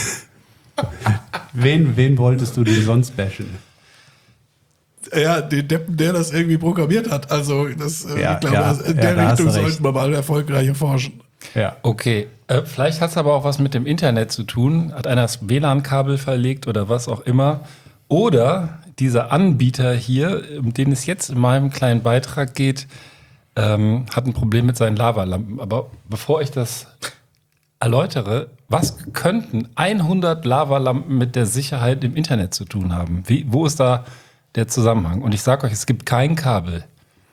wen, wen wolltest du denn sonst bashen? Ja, den Deppen, der das irgendwie programmiert hat. Also, das, äh, Ja, ich glaube, ja, das- in ja, der da hast Richtung du recht. sollten wir mal erfolgreich erforschen. Ja. Okay, äh, vielleicht hat es aber auch was mit dem Internet zu tun. Hat einer das W L A N-Kabel verlegt oder was auch immer. Oder dieser Anbieter hier, um den es jetzt in meinem kleinen Beitrag geht, ähm, hat ein Problem mit seinen Lavalampen. Aber bevor ich das erläutere, was könnten hundert Lavalampen mit der Sicherheit im Internet zu tun haben? Wie, wo ist da der Zusammenhang? Und ich sage euch, es gibt kein Kabel.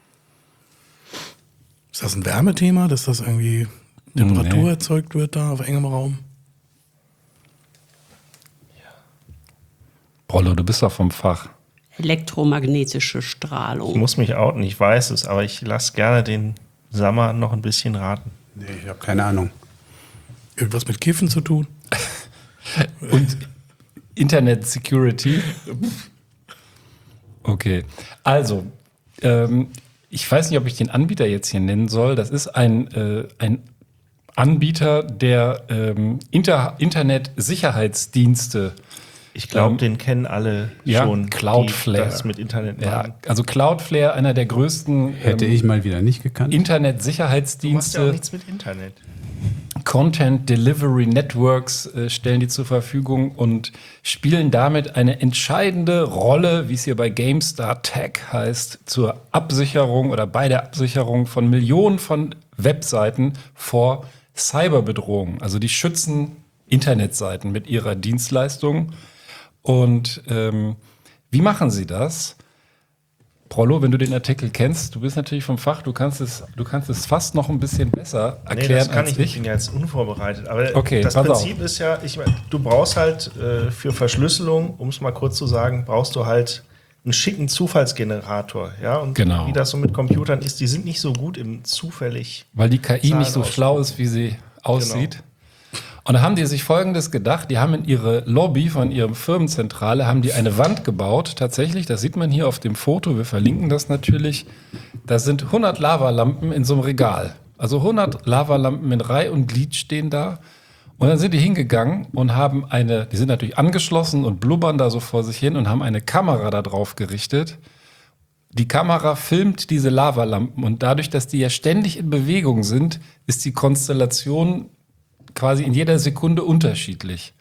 Ist das ein Wärmethema, dass das irgendwie Temperatur Nee. erzeugt wird da auf engem Raum? Rollo, du bist doch vom Fach. Elektromagnetische Strahlung. Ich muss mich outen, ich weiß es, aber ich lasse gerne den Sammer noch ein bisschen raten. Nee, ich habe keine Ahnung. Irgendwas mit Kiffen zu tun? Und Internet Security. Okay, also, ähm, ich weiß nicht, ob ich den Anbieter jetzt hier nennen soll. Das ist ein, äh, ein Anbieter, der ähm, Inter- Internet-Sicherheitsdienste. Ich glaube, ähm, den kennen alle ja, schon, Cloudflare. die das mit Internet Ja, machen. also Cloudflare, einer der größten Hätte ähm, ich mal wieder nicht gekannt. Du machst ja auch Internet-Sicherheitsdienste. nichts mit Internet. Content Delivery Networks äh, stellen die zur Verfügung und spielen damit eine entscheidende Rolle, wie es hier bei GameStar Tech heißt, zur Absicherung oder bei der Absicherung von Millionen von Webseiten vor Cyberbedrohungen. Also die schützen Internetseiten mit ihrer Dienstleistung. Und ähm, wie machen sie das? Prollo, wenn du den Artikel kennst, du bist natürlich vom Fach, du kannst es, du kannst es fast noch ein bisschen besser erklären Nee, das kann als ich nicht, ich bin ja jetzt unvorbereitet. Aber Okay, das pass Prinzip auf. ist ja, ich meine, du brauchst halt äh, für Verschlüsselung, um es mal kurz zu sagen, brauchst du halt einen schicken Zufallsgenerator. Ja? Und Genau. wie das so mit Computern ist, die sind nicht so gut im zufällig. Weil die K I nicht so Zahlen schlau ist, wie sie aussieht. Und da haben die sich Folgendes gedacht, die haben in ihre Lobby von ihrer Firmenzentrale, haben die eine Wand gebaut, tatsächlich, das sieht man hier auf dem Foto, wir verlinken das natürlich, da sind hundert Lavalampen in so einem Regal. Also hundert Lavalampen in Reih und Glied stehen da. Und dann sind die hingegangen und haben eine, die sind natürlich angeschlossen und blubbern da so vor sich hin und haben eine Kamera da drauf gerichtet. Die Kamera filmt diese Lavalampen und dadurch, dass die ja ständig in Bewegung sind, ist die Konstellation quasi in jeder Sekunde unterschiedlich.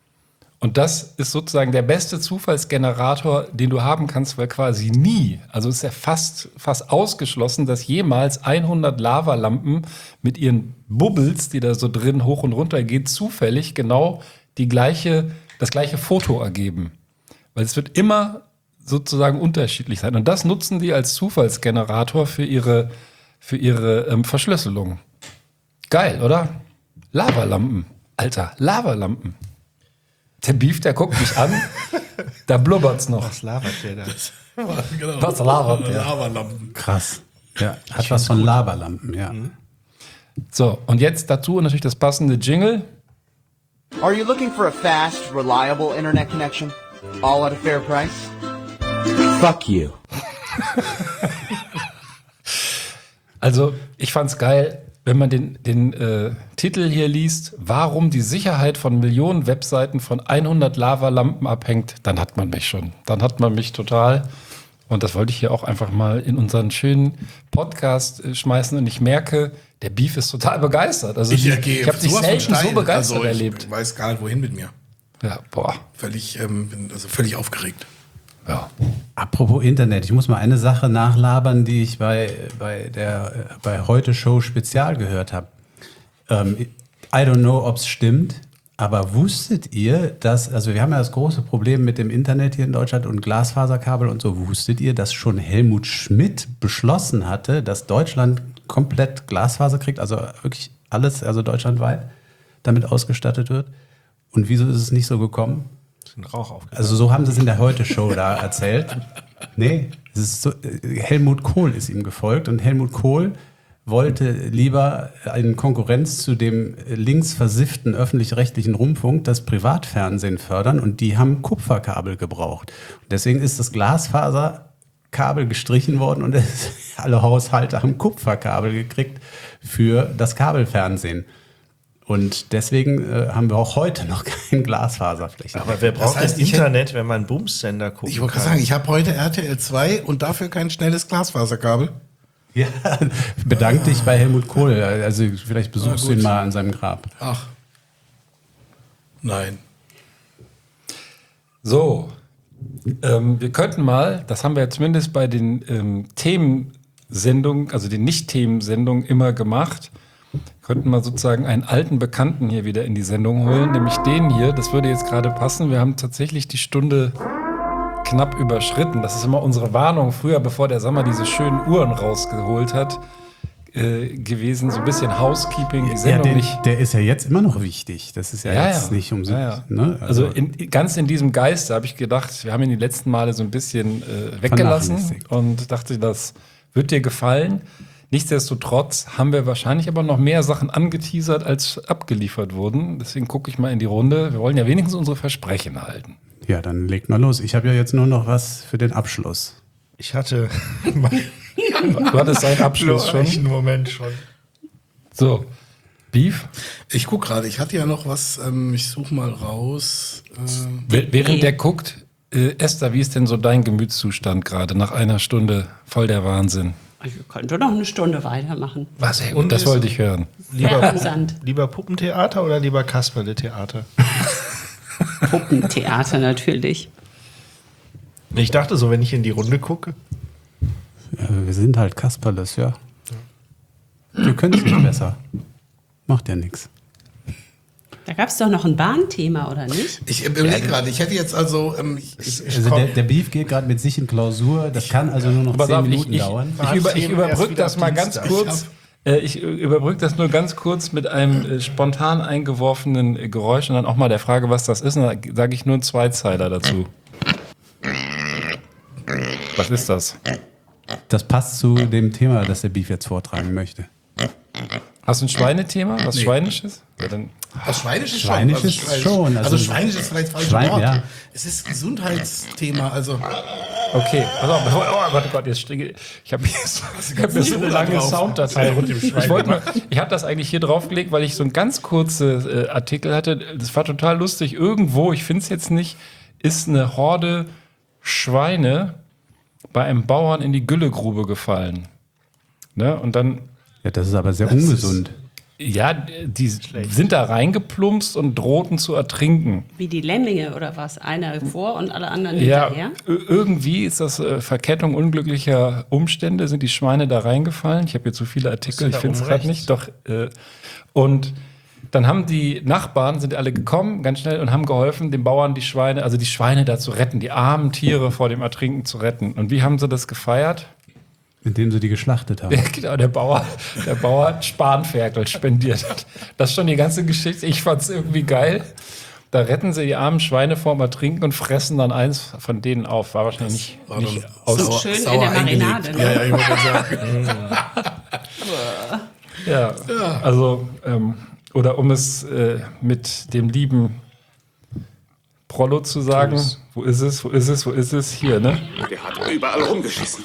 Und das ist sozusagen der beste Zufallsgenerator, den du haben kannst, weil quasi nie, also ist ja fast, fast ausgeschlossen, dass jemals hundert Lavalampen mit ihren Bubbles, die da so drin hoch und runter gehen, zufällig genau die gleiche, das gleiche Foto ergeben. Weil es wird immer sozusagen unterschiedlich sein. Und das nutzen die als Zufallsgenerator für ihre, für ihre ähm, Verschlüsselung. Geil, oder? Lavalampen. Alter, Lavalampen. Der Beef, der guckt mich an, da blubbert's noch. Was labert der da? Genau. Was labert der? Lavalampen. Krass. Ja, hat was von Lavalampen, ja. So, und jetzt dazu natürlich das passende Jingle. Are you looking for a fast, reliable internet connection? All at a fair price? Fuck you. Also, ich fand's geil, wenn man den, den äh, Titel hier liest, warum die Sicherheit von Millionen Webseiten von hundert Lavalampen abhängt, dann hat man mich schon. Dann hat man mich total. Und das wollte ich hier auch einfach mal in unseren schönen Podcast äh, schmeißen. Und ich merke, der Beef ist total begeistert. Also Ich, die, ergehe ich habe dich sowas von selten so steil. begeistert also ich erlebt. weiß gar nicht, wohin mit mir. Ja, boah. Völlig, ähm, bin also völlig aufgeregt. Ja. Apropos Internet, ich muss mal eine Sache nachlabern, die ich bei, bei der äh, bei Heute Show Spezial gehört habe. Ähm, I don't know, ob es stimmt, aber wusstet ihr, dass, also wir haben ja das große Problem mit dem Internet hier in Deutschland und Glasfaserkabel und so, wusstet ihr, dass schon Helmut Schmidt beschlossen hatte, dass Deutschland komplett Glasfaser kriegt, also wirklich alles, also deutschlandweit damit ausgestattet wird? Und wieso ist es nicht so gekommen? Rauch aufgegangen. Also so haben sie es in der Heute-Show da erzählt. Nee, es ist so, Helmut Kohl ist ihm gefolgt und Helmut Kohl wollte lieber in Konkurrenz zu dem linksversifften öffentlich-rechtlichen Rundfunk das Privatfernsehen fördern und die haben Kupferkabel gebraucht. Und deswegen ist das Glasfaserkabel gestrichen worden und es, alle Haushalte haben Kupferkabel gekriegt für das Kabelfernsehen. Und deswegen äh, haben wir auch heute noch kein Glasfaserflächen. Aber wer braucht Das heißt, denn ich- Internet, wenn man Bumsender gucken Ich wollte kann? gerade sagen, ich habe heute R T L zwei und dafür kein schnelles Glasfaserkabel. Ja, bedank dich bei Helmut Kohl. Also vielleicht besuchst Ah, du ihn gut. mal an seinem Grab. Ach. Nein. So, ähm, wir könnten mal, das haben wir ja zumindest bei den ähm, Themensendungen, also den Nicht-Themensendungen immer gemacht, könnten mal sozusagen einen alten Bekannten hier wieder in die Sendung holen, nämlich den hier, das würde jetzt gerade passen, wir haben tatsächlich die Stunde knapp überschritten. Das ist immer unsere Warnung früher, bevor der Sommer diese schönen Uhren rausgeholt hat, äh, gewesen, so ein bisschen Housekeeping, die Ja, Sendung der, nicht... der ist ja jetzt immer noch wichtig. Das ist ja, Ja, jetzt ja. nicht um Ja, ja. Ne? Also, in, ganz in diesem Geiste habe ich gedacht, wir haben ihn die letzten Male so ein bisschen äh, weggelassen Vernachlässigt. und dachte, das wird dir gefallen. Nichtsdestotrotz haben wir wahrscheinlich aber noch mehr Sachen angeteasert, als abgeliefert wurden. Deswegen gucke ich mal in die Runde. Wir wollen ja wenigstens unsere Versprechen halten. Ja, dann legt mal los. Ich habe ja jetzt nur noch was für den Abschluss. Ich hatte. Du hattest einen Abschluss schon. Einen Moment schon. So, Beef? Ich gucke gerade, ich hatte ja noch was, ähm, ich suche mal raus. Äh, Während der guckt, äh, Esther, wie ist denn so dein Gemütszustand gerade nach einer Stunde voll der Wahnsinn? Ich könnte noch eine Stunde weitermachen. Was, ey, und das ist- wollte ich hören. Lieber, Amüsant. lieber Puppentheater oder lieber Kasperle-Theater? Puppentheater natürlich. Ich dachte so, wenn ich in die Runde gucke. Ja, wir sind halt Kasperles, ja. Wir können es nicht besser. Macht ja nichts. Da gab es doch noch ein Bahnthema, oder nicht? ich überlege gerade, ich hätte jetzt also. Ähm, ich, ich, ich Also komm- der, der Beef geht gerade mit sich in Klausur. Das kann also nur noch Pass zehn auf, ich, Minuten ich, dauern. ich, über, ich Themen überbrücke erst wieder das ab mal ganz Dienstag. kurz. Äh, Ich überbrücke das nur ganz kurz mit einem äh, spontan eingeworfenen äh, Geräusch und dann auch mal der Frage, was das ist. Und dann sage ich nur einen Zweizeiler dazu. Was ist das? Das passt zu dem Thema, das der Beef jetzt vortragen möchte. Hast du ein Schweinethema? Was Nee. Schweinisches? Ja, dann Was Schweinisches schon. Schweinisches also, Schweinisch- schon, Also, also- Schweinisch ist vielleicht falsch Schwein, Wort. ja. Es ist Gesundheitsthema. Also okay. Pass auf, oh Gott, oh Gott, jetzt stehe ich. Ich habe hier so, ich hab hier so eine lange drauf. Sounddatei. Ich, wollte mal- ich habe das eigentlich hier draufgelegt, weil ich so einen ganz kurzen äh, Artikel hatte. Das war total lustig. Irgendwo, ich finde es jetzt nicht, ist eine Horde Schweine bei einem Bauern in die Güllegrube gefallen. Ne? Und dann, Ja, das ist aber sehr ungesund. ja, die sind da reingeplumpst und drohten zu ertrinken. Wie die Lemminge oder was? Einer vor und alle anderen Ja, hinterher? ir- irgendwie ist das äh, Verkettung unglücklicher Umstände, sind die Schweine da reingefallen. Ich habe hier zu viele Artikel, denn ich da finde es oben gerade rechts? nicht. Doch, äh, und dann haben die Nachbarn, sind alle gekommen, ganz schnell, und haben geholfen, den Bauern die Schweine, also die Schweine da zu retten, die armen Tiere vor dem Ertrinken zu retten. Und wie haben sie das gefeiert? Indem sie die geschlachtet haben. Ja, genau, der Bauer, der Bauer hat Spanferkel spendiert hat. Das ist schon die ganze Geschichte. Ich fand es irgendwie geil. Da retten sie die armen Schweine vorm Ertrinken und fressen dann eins von denen auf. War wahrscheinlich war nicht, dann nicht aus. sauer- Schön in sauer der Marinade. eingelegt. Ne? Ja, ja, ich wollte gerade sagen. Ja, also, ähm, oder um es äh, mit dem lieben Prollo zu sagen, wo ist es, wo ist es, wo ist es? Hier, ne? Der hat überall rumgeschissen.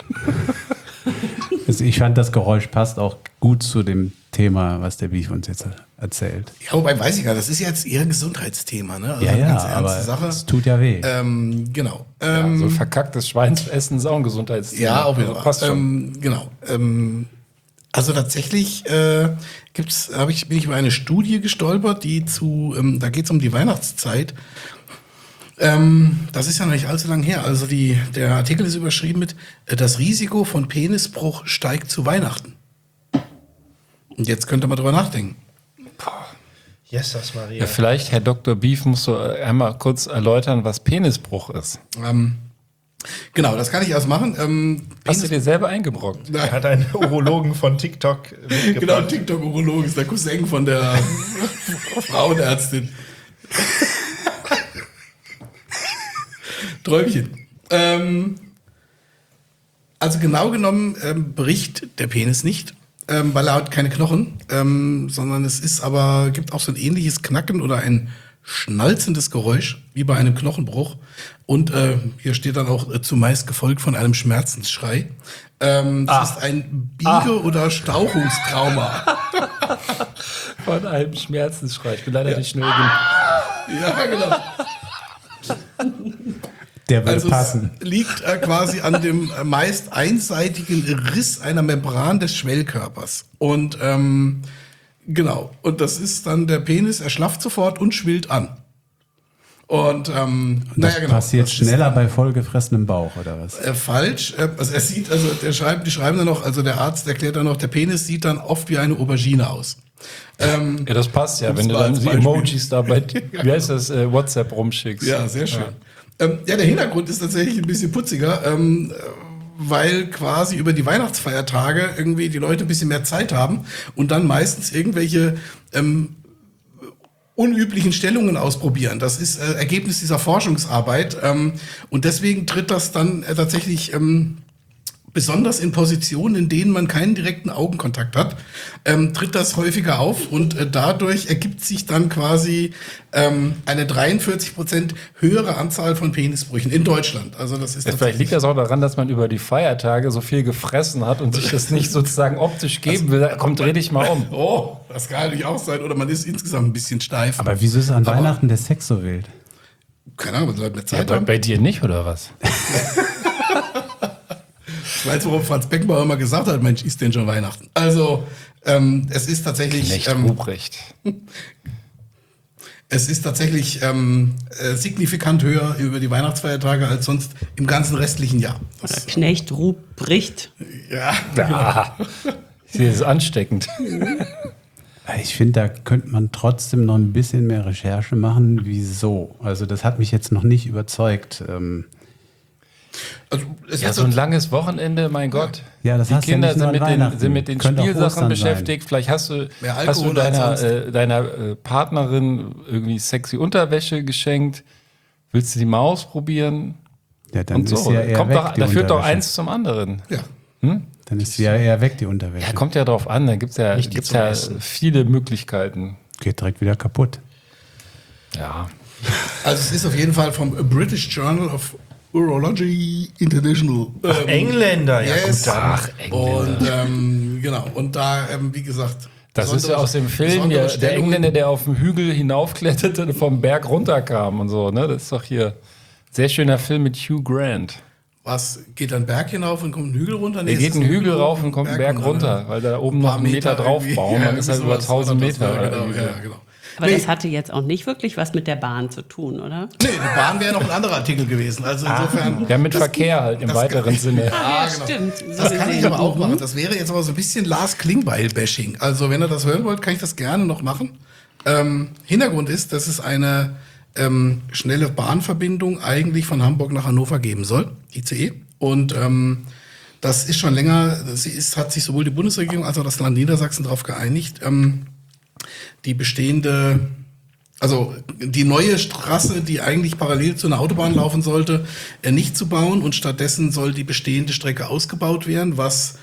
Also ich fand, das Geräusch passt auch gut zu dem Thema, was der Beef uns jetzt erzählt. Ja, wobei weiß ich ja, das ist jetzt eher ein Gesundheitsthema, ne? Also Ja, eine ja, ganz ernste aber Sache. es tut ja weh. Ähm, genau. Ja, Ähm, so ein verkacktes Schwein zu essen ist auch ein Gesundheitsthema. Ja, auf jeden Also Fall. passt schon. Ähm, genau. Ähm, also tatsächlich äh, gibt's, hab ich, bin ich über eine Studie gestolpert, die zu, ähm, da geht es um die Weihnachtszeit. Ähm, das ist ja noch nicht allzu lang her. Also die, der Artikel ist überschrieben mit äh, das Risiko von Penisbruch steigt zu Weihnachten. Und jetzt könnte man drüber nachdenken. Jesus Maria. Ja, vielleicht, Herr Doktor Beef, musst du äh, einmal kurz erläutern, was Penisbruch ist. Ähm, genau, das kann ich erst machen. Ähm, Hast du dir selber eingebrockt? Er hat einen Urologen von TikTok mitgebracht. Genau, TikTok-Urologe ist der Cousin von der Frauenärztin. Träumchen. Ähm, also genau genommen ähm, bricht der Penis nicht, ähm, weil er hat keine Knochen, ähm, sondern es ist aber, gibt auch so ein ähnliches Knacken oder ein schnalzendes Geräusch, wie bei einem Knochenbruch. Und äh, hier steht dann auch äh, zumeist gefolgt von einem Schmerzensschrei. Ähm, das Ah. ist ein Biege- oder Stauchungstrauma. Von einem Schmerzensschrei. Ich bin leider nicht schnell genug. Ja, genau. Der würde Also passen. es liegt äh, quasi an dem äh, meist einseitigen Riss einer Membran des Schwellkörpers. Und ähm, genau, und das ist dann der Penis, er schlafft sofort und schwillt an. Und ähm, Das naja, genau. passiert das schneller bei vollgefressenem Bauch, oder was? Ist, äh, falsch. Äh, also er sieht, also der schreibt, die schreiben dann noch, also der Arzt erklärt dann noch, der Penis sieht dann oft wie eine Aubergine aus. Ähm, Ja, das passt ja, um's wenn du mal dann als die Beispiel. Emojis da bei, wie heißt das, äh, WhatsApp rumschickst. Ja, sehr schön. Ja. Ähm, ja, der Hintergrund ist tatsächlich ein bisschen putziger, ähm, weil quasi über die Weihnachtsfeiertage irgendwie die Leute ein bisschen mehr Zeit haben und dann meistens irgendwelche ähm, unüblichen Stellungen ausprobieren. Das ist äh, Ergebnis dieser Forschungsarbeit ähm, und deswegen tritt das dann äh, tatsächlich ähm, besonders in Positionen, in denen man keinen direkten Augenkontakt hat, ähm, tritt das häufiger auf und äh, dadurch ergibt sich dann quasi ähm, eine dreiundvierzig Prozent höhere Anzahl von Penisbrüchen in Deutschland. Also das ist Ja, vielleicht liegt das auch daran, dass man über die Feiertage so viel gefressen hat und sich das nicht sozusagen optisch geben will. Komm, dreh dich mal um. Oh, das kann natürlich auch sein. Oder man ist insgesamt ein bisschen steif. Aber wieso ist an Weihnachten der Sex so wild? Keine Ahnung, weil Leute mehr Ja, Zeit bei, haben. bei dir nicht, oder was? Ich weiß, worauf Franz Beckenbauer immer gesagt hat, Mensch, ist denn schon Weihnachten? Also, ähm, es ist tatsächlich... Knecht ähm, Ruprecht. Es ist tatsächlich ähm, äh, signifikant höher über die Weihnachtsfeiertage als sonst im ganzen restlichen Jahr. Das, Knecht Ruprecht. ja, Ja, das ist ansteckend. Ich finde, da könnte man trotzdem noch ein bisschen mehr Recherche machen. Wieso? Also das hat mich jetzt noch nicht überzeugt. Ähm, also, es Ja, ist so ein langes Wochenende, mein Gott. Ja, das Die hast du ja Kinder nicht nur sind an mit, den, Weihnachten. sind mit den Könnte auch Spielsachen Ostern beschäftigt. Vielleicht hast du, Mehr hast du Alkohol als deiner, sonst. äh, deiner äh, Partnerin irgendwie sexy Unterwäsche geschenkt. Willst du die mal ausprobieren? ja, dann Und so. ist ja eher Kommt weg, doch, die da führt doch Unterwäsche. eins zum anderen. ja. Dann ist sie ja eher weg, die Unterwäsche. Ja, kommt ja drauf an. Da gibt es ja, Nicht die gibt's zum ja Essen. viele Möglichkeiten. Geht direkt wieder kaputt. Ja. Also es ist auf jeden Fall vom British Journal of Urology International. Ach, Ähm, Engländer, ja yes. gut, dann. Ach, Und ähm, genau, und da, ähm, wie gesagt... Das ist ja aus dem Film hier, der Engländer, der auf dem Hügel hinaufkletterte und vom Berg runterkam und so. Ne? Das ist doch hier sehr schöner Film mit Hugh Grant. Was, geht dann Berg hinauf und kommt einen Hügel runter? Nee, Der es geht ist einen ein Hügel rauf und kommt einen Berg runter, weil da oben noch paar einen Meter Meter drauf irgendwie. bauen. Ja, Dann ist halt irgendwie über sowas tausend war das, Meter. ja, genau, irgendwie. ja, genau. Aber Nee. das hatte jetzt auch nicht wirklich was mit der Bahn zu tun, oder? Nee, die Bahn wäre noch ein anderer Artikel gewesen. Also insofern. Ja, mit das- Verkehr halt im das- weiteren Sinne. Ah, ja, genau. stimmt. Das So kann ich gesehen. aber auch Mhm. machen. Das wäre jetzt aber so ein bisschen Lars Klingbeil-Bashing. Also wenn ihr das hören wollt, kann ich das gerne noch machen. Ähm, Hintergrund ist, dass es eine ähm, schnelle Bahnverbindung eigentlich von Hamburg nach Hannover geben soll, I C E. Und ähm, das ist schon länger, sie ist, hat sich sowohl die Bundesregierung als auch das Land Niedersachsen darauf geeinigt, ähm, die bestehende, also die neue Straße, die eigentlich parallel zu einer Autobahn laufen sollte, äh, nicht zu bauen und stattdessen soll die bestehende Strecke ausgebaut werden, was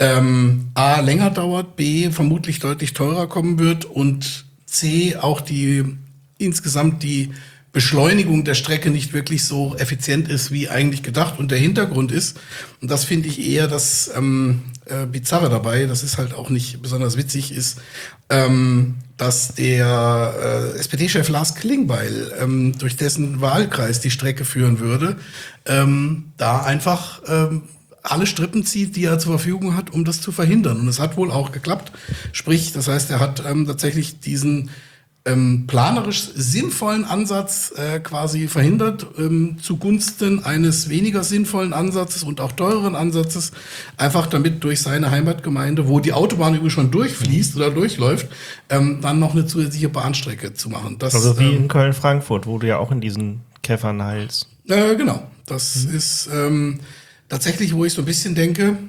ähm, A, länger dauert, B, vermutlich deutlich teurer kommen wird und C, auch die insgesamt die Beschleunigung der Strecke nicht wirklich so effizient ist, wie eigentlich gedacht. Und der Hintergrund ist, und das finde ich eher das ähm, äh, Bizarre dabei, das ist halt auch nicht besonders witzig, ist, ähm, dass der äh, S P D-Chef Lars Klingbeil, ähm, durch dessen Wahlkreis die Strecke führen würde, ähm, da einfach ähm, alle Strippen zieht, die er zur Verfügung hat, um das zu verhindern. Und es hat wohl auch geklappt. Sprich, das heißt, er hat ähm, tatsächlich diesen ähm, planerisch sinnvollen Ansatz äh, quasi verhindert, ähm, zugunsten eines weniger sinnvollen Ansatzes und auch teureren Ansatzes, einfach damit durch seine Heimatgemeinde, wo die Autobahn übrigens schon durchfließt oder durchläuft, ähm, dann noch eine zusätzliche Bahnstrecke zu machen. Das, Also wie ähm, in Köln-Frankfurt, wo du ja auch in diesen Käfern heilst. äh, genau, das ist ähm, tatsächlich, wo ich so ein bisschen denke,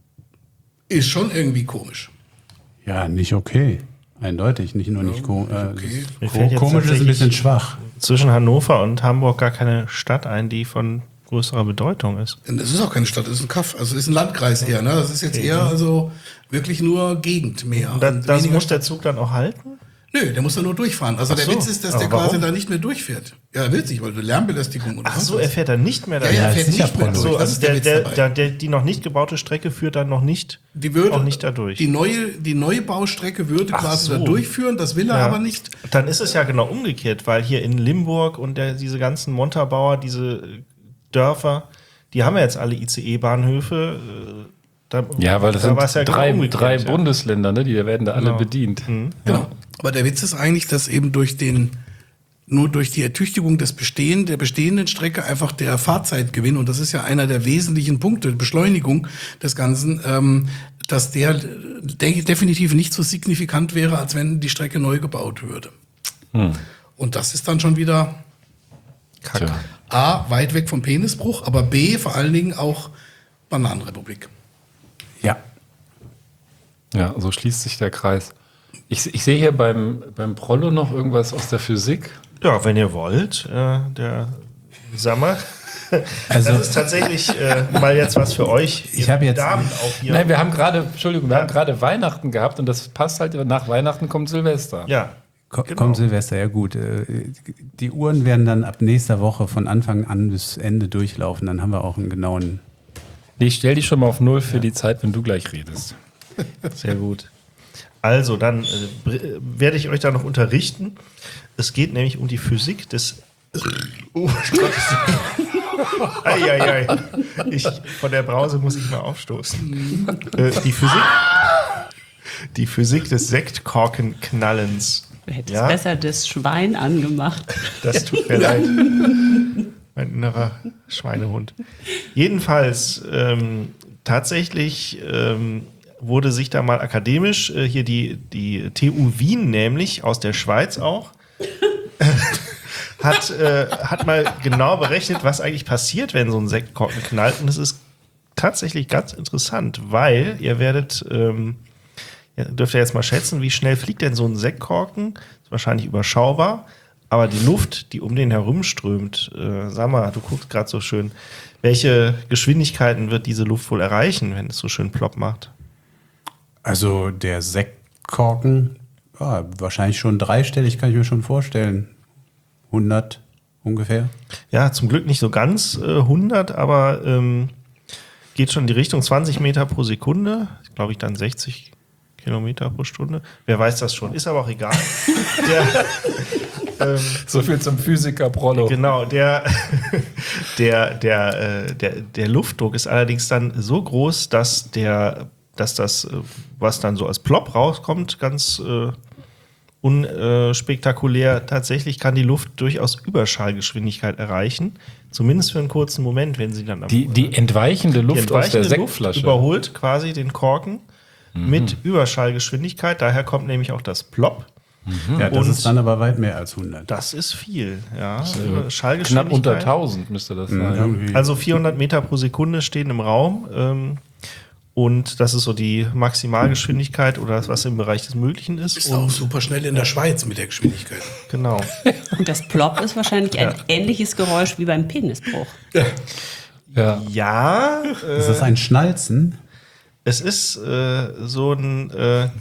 ist schon irgendwie komisch. Ja, nicht okay. Eindeutig, nicht nur nicht ko äh, okay. Mir ko fällt jetzt komisch, ist ein bisschen tatsächlich schwach. Zwischen Hannover und Hamburg gar keine Stadt ein, die von größerer Bedeutung ist. Es ist auch keine Stadt, es ist ein Kaff, also es ist ein Landkreis eher, ne? Das ist jetzt Okay. eher also wirklich nur Gegend mehr. Da, Und das weniger muss Stadt. der Zug dann auch halten? Nö, der muss da nur durchfahren. Also Ach der so. Witz ist, dass Aber der quasi warum? da nicht mehr durchfährt. Ja, er will sich, weil Lärmbelästigung oder Ach was so, weiß. er fährt dann nicht mehr Ja, dahin. ja, er fährt nicht mehr durch. So, Das also ist der der, Witz der, dabei. der, der, die noch nicht gebaute Strecke führt dann noch nicht, Die würde, auch nicht da durch. Die neue, die neue Baustrecke würde Ach quasi so. da durchführen, das will er Ja. aber nicht. Dann ist es ja genau umgekehrt, weil hier in Limburg und der, diese ganzen Montabaur, diese Dörfer, die haben ja jetzt alle I C E-Bahnhöfe. äh, Da, Ja, weil das da sind war's ja genau drei, umgekehrt, drei ja. Bundesländer, ne? Die werden da alle Genau. bedient. Genau. Aber der Witz ist eigentlich, dass eben durch den, nur durch die Ertüchtigung des Bestehen, der bestehenden Strecke einfach der Fahrzeitgewinn, und das ist ja einer der wesentlichen Punkte, Beschleunigung des Ganzen, ähm, dass der de definitiv nicht so signifikant wäre, als wenn die Strecke neu gebaut würde. Hm. Und das ist dann schon wieder Kacke. A, weit weg vom Penisbruch, aber B, vor allen Dingen auch Bananenrepublik. Ja. Ja, so schließt sich der Kreis. Ich, ich sehe hier beim, beim Prollo noch irgendwas aus der Physik. Ja, wenn ihr wollt, äh, der Sammer. Also das ist tatsächlich äh, mal jetzt was für euch. Ich habe jetzt Damen auch hier. Nein, wir haben gerade, Entschuldigung, wir haben gerade Weihnachten gehabt und das passt halt, nach Weihnachten kommt Silvester. Ja. Ko- Genau. Kommt Silvester, ja gut. Äh, Die Uhren werden dann ab nächster Woche von Anfang an bis Ende durchlaufen. Dann haben wir auch einen genauen. Nee, ich stell dich schon mal auf Null für die Zeit, wenn du gleich redest. Sehr gut. Also, dann äh, br- werde ich euch da noch unterrichten. Es geht nämlich um die Physik des. Oh, Eieiei. Ich, von der Brause muss ich mal aufstoßen. äh, die Physik. Die Physik des Sektkorkenknallens. Du hättest Ja? besser das Schwein angemacht. Das tut mir leid. Mein innerer Schweinehund. Jedenfalls, ähm, tatsächlich ähm, wurde sich da mal akademisch, äh, hier die, die T U Wien nämlich, aus der Schweiz auch, hat, äh, hat mal genau berechnet, was eigentlich passiert, wenn so ein Sektkorken knallt. Und es ist tatsächlich ganz interessant, weil ihr werdet, ähm, ihr dürft ihr jetzt mal schätzen, wie schnell fliegt denn so ein Sektkorken? Ist wahrscheinlich überschaubar. Aber die Luft, die um den herumströmt, äh, sag mal, du guckst gerade so schön, welche Geschwindigkeiten wird diese Luft wohl erreichen, wenn es so schön plopp macht? Also der Sektkorken, ja, wahrscheinlich schon dreistellig, kann ich mir schon vorstellen. hundert ungefähr. Ja, zum Glück nicht so ganz äh, hundert, aber ähm, geht schon in die Richtung zwanzig Meter pro Sekunde. Glaube ich dann sechzig Kilometer pro Stunde. Wer weiß das schon, ist aber auch egal. der, ähm, So viel zum Physiker Prollo. Genau, der, der, der, äh, der, der Luftdruck ist allerdings dann so groß, dass der, dass das, äh, was dann so als Plop rauskommt, ganz äh, unspektakulär, tatsächlich kann die Luft durchaus Überschallgeschwindigkeit erreichen. Zumindest für einen kurzen Moment, wenn sie dann am, Die, die entweichende Luft die entweichende aus der Luft Sektflasche. überholt quasi den Korken mit Überschallgeschwindigkeit. Daher kommt nämlich auch das Plop. Ja, das Und ist dann aber weit mehr als hundert. das ist viel, ja. Knapp Schallgeschwindigkeit. unter tausend müsste das sein. Irgendwie. Also vierhundert Meter pro Sekunde stehen im Raum. Ähm, und das ist so die Maximalgeschwindigkeit oder das, was im Bereich des Möglichen ist. Bist auch super schnell in der Schweiz mit der Geschwindigkeit. Genau. Und das Plop ist wahrscheinlich ein ähnliches Geräusch wie beim Penisbruch. Ja. Ja. Äh, Ist das ein Schnalzen? Es ist äh, so ein. Äh,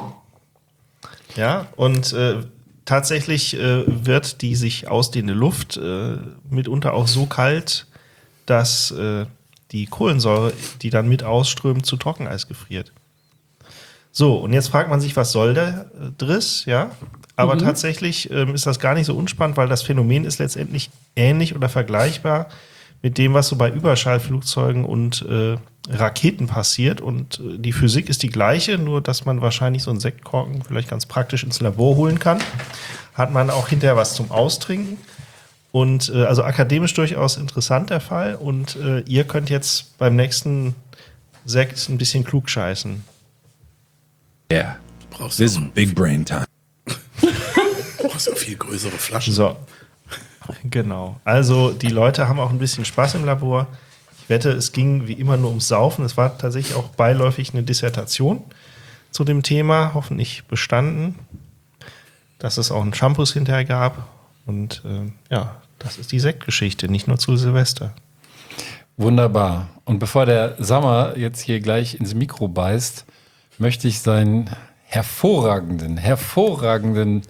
ja, und äh, tatsächlich äh, wird die sich ausdehnende Luft äh, mitunter auch so kalt, dass äh, die Kohlensäure, die dann mit ausströmt, zu Trockeneis gefriert. So, und jetzt fragt man sich, was soll der äh, Driss, ja? Aber Mhm. tatsächlich ähm, ist das gar nicht so unspannend, weil das Phänomen ist letztendlich ähnlich oder vergleichbar mit dem, was so bei Überschallflugzeugen und äh, Raketen passiert. Und äh, die Physik ist die gleiche, nur dass man wahrscheinlich so einen Sektkorken vielleicht ganz praktisch ins Labor holen kann. Hat man auch hinterher was zum Austrinken. Und äh, also akademisch durchaus interessant der Fall. Und äh, ihr könnt jetzt beim nächsten Sekt ein bisschen klug scheißen. Yeah. Brauchst This du is big brain time. brauchst ja viel größere Flaschen. So, genau. Also die Leute haben auch ein bisschen Spaß im Labor. Ich wette, es ging wie immer nur ums Saufen. Es war tatsächlich auch beiläufig eine Dissertation zu dem Thema, hoffentlich bestanden, dass es auch einen Shampoos hinterher gab. Und äh, ja, das ist die Sektgeschichte, nicht nur zu Silvester. Wunderbar. Und bevor der Sammer jetzt hier gleich ins Mikro beißt, möchte ich seinen hervorragenden, hervorragenden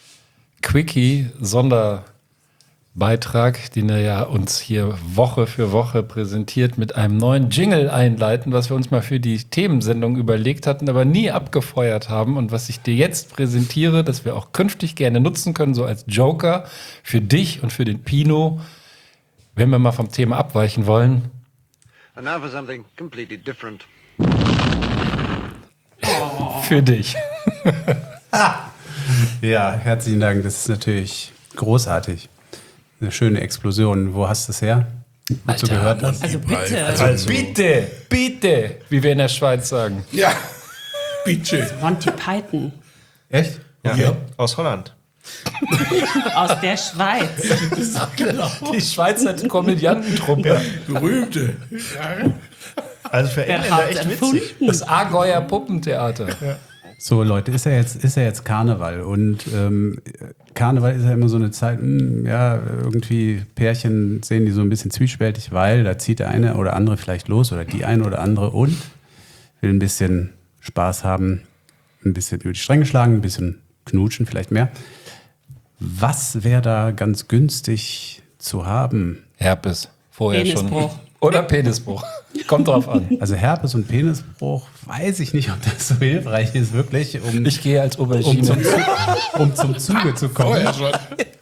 Quickie-Sonderbeitrag, den er ja uns hier Woche für Woche präsentiert, mit einem neuen Jingle einleiten, was wir uns mal für die Themensendung überlegt hatten, aber nie abgefeuert haben und was ich dir jetzt präsentiere, das wir auch künftig gerne nutzen können, so als Joker für dich und für den Pino, wenn wir mal vom Thema abweichen wollen. And now for something completely different. Für dich. Ja, herzlichen Dank. Das ist natürlich großartig. Eine schöne Explosion. Wo hast du es her? Hast du gehört? Also bitte. Also bitte, bitte, wie wir in der Schweiz sagen. Ja, bitte. Monty Python. Echt? Ja, Ja. aus Holland. Aus der Schweiz. Genau. Die Schweizer Komödiantentruppe. Berühmte. Ja. Also für Wer Engländer hat's echt erfunden? witzig. Das Allgäuer Puppentheater. So Leute, ist ja jetzt, ist ja jetzt Karneval und ähm, Karneval ist ja immer so eine Zeit, mh, ja, irgendwie Pärchen sehen die so ein bisschen zwiespältig, weil da zieht der eine oder andere vielleicht los oder die eine oder andere und will ein bisschen Spaß haben, ein bisschen über die Stränge schlagen, ein bisschen knutschen, vielleicht mehr. Was wäre da ganz günstig zu haben? Herpes, vorher Penisbruch. schon. Oder Penisbruch. Kommt drauf an. Also Herpes und Penisbruch, weiß ich nicht, ob das so hilfreich ist, wirklich, um, Ich gehe als Aubergine. um, zum, um zum Zuge zu kommen. Vorher schon.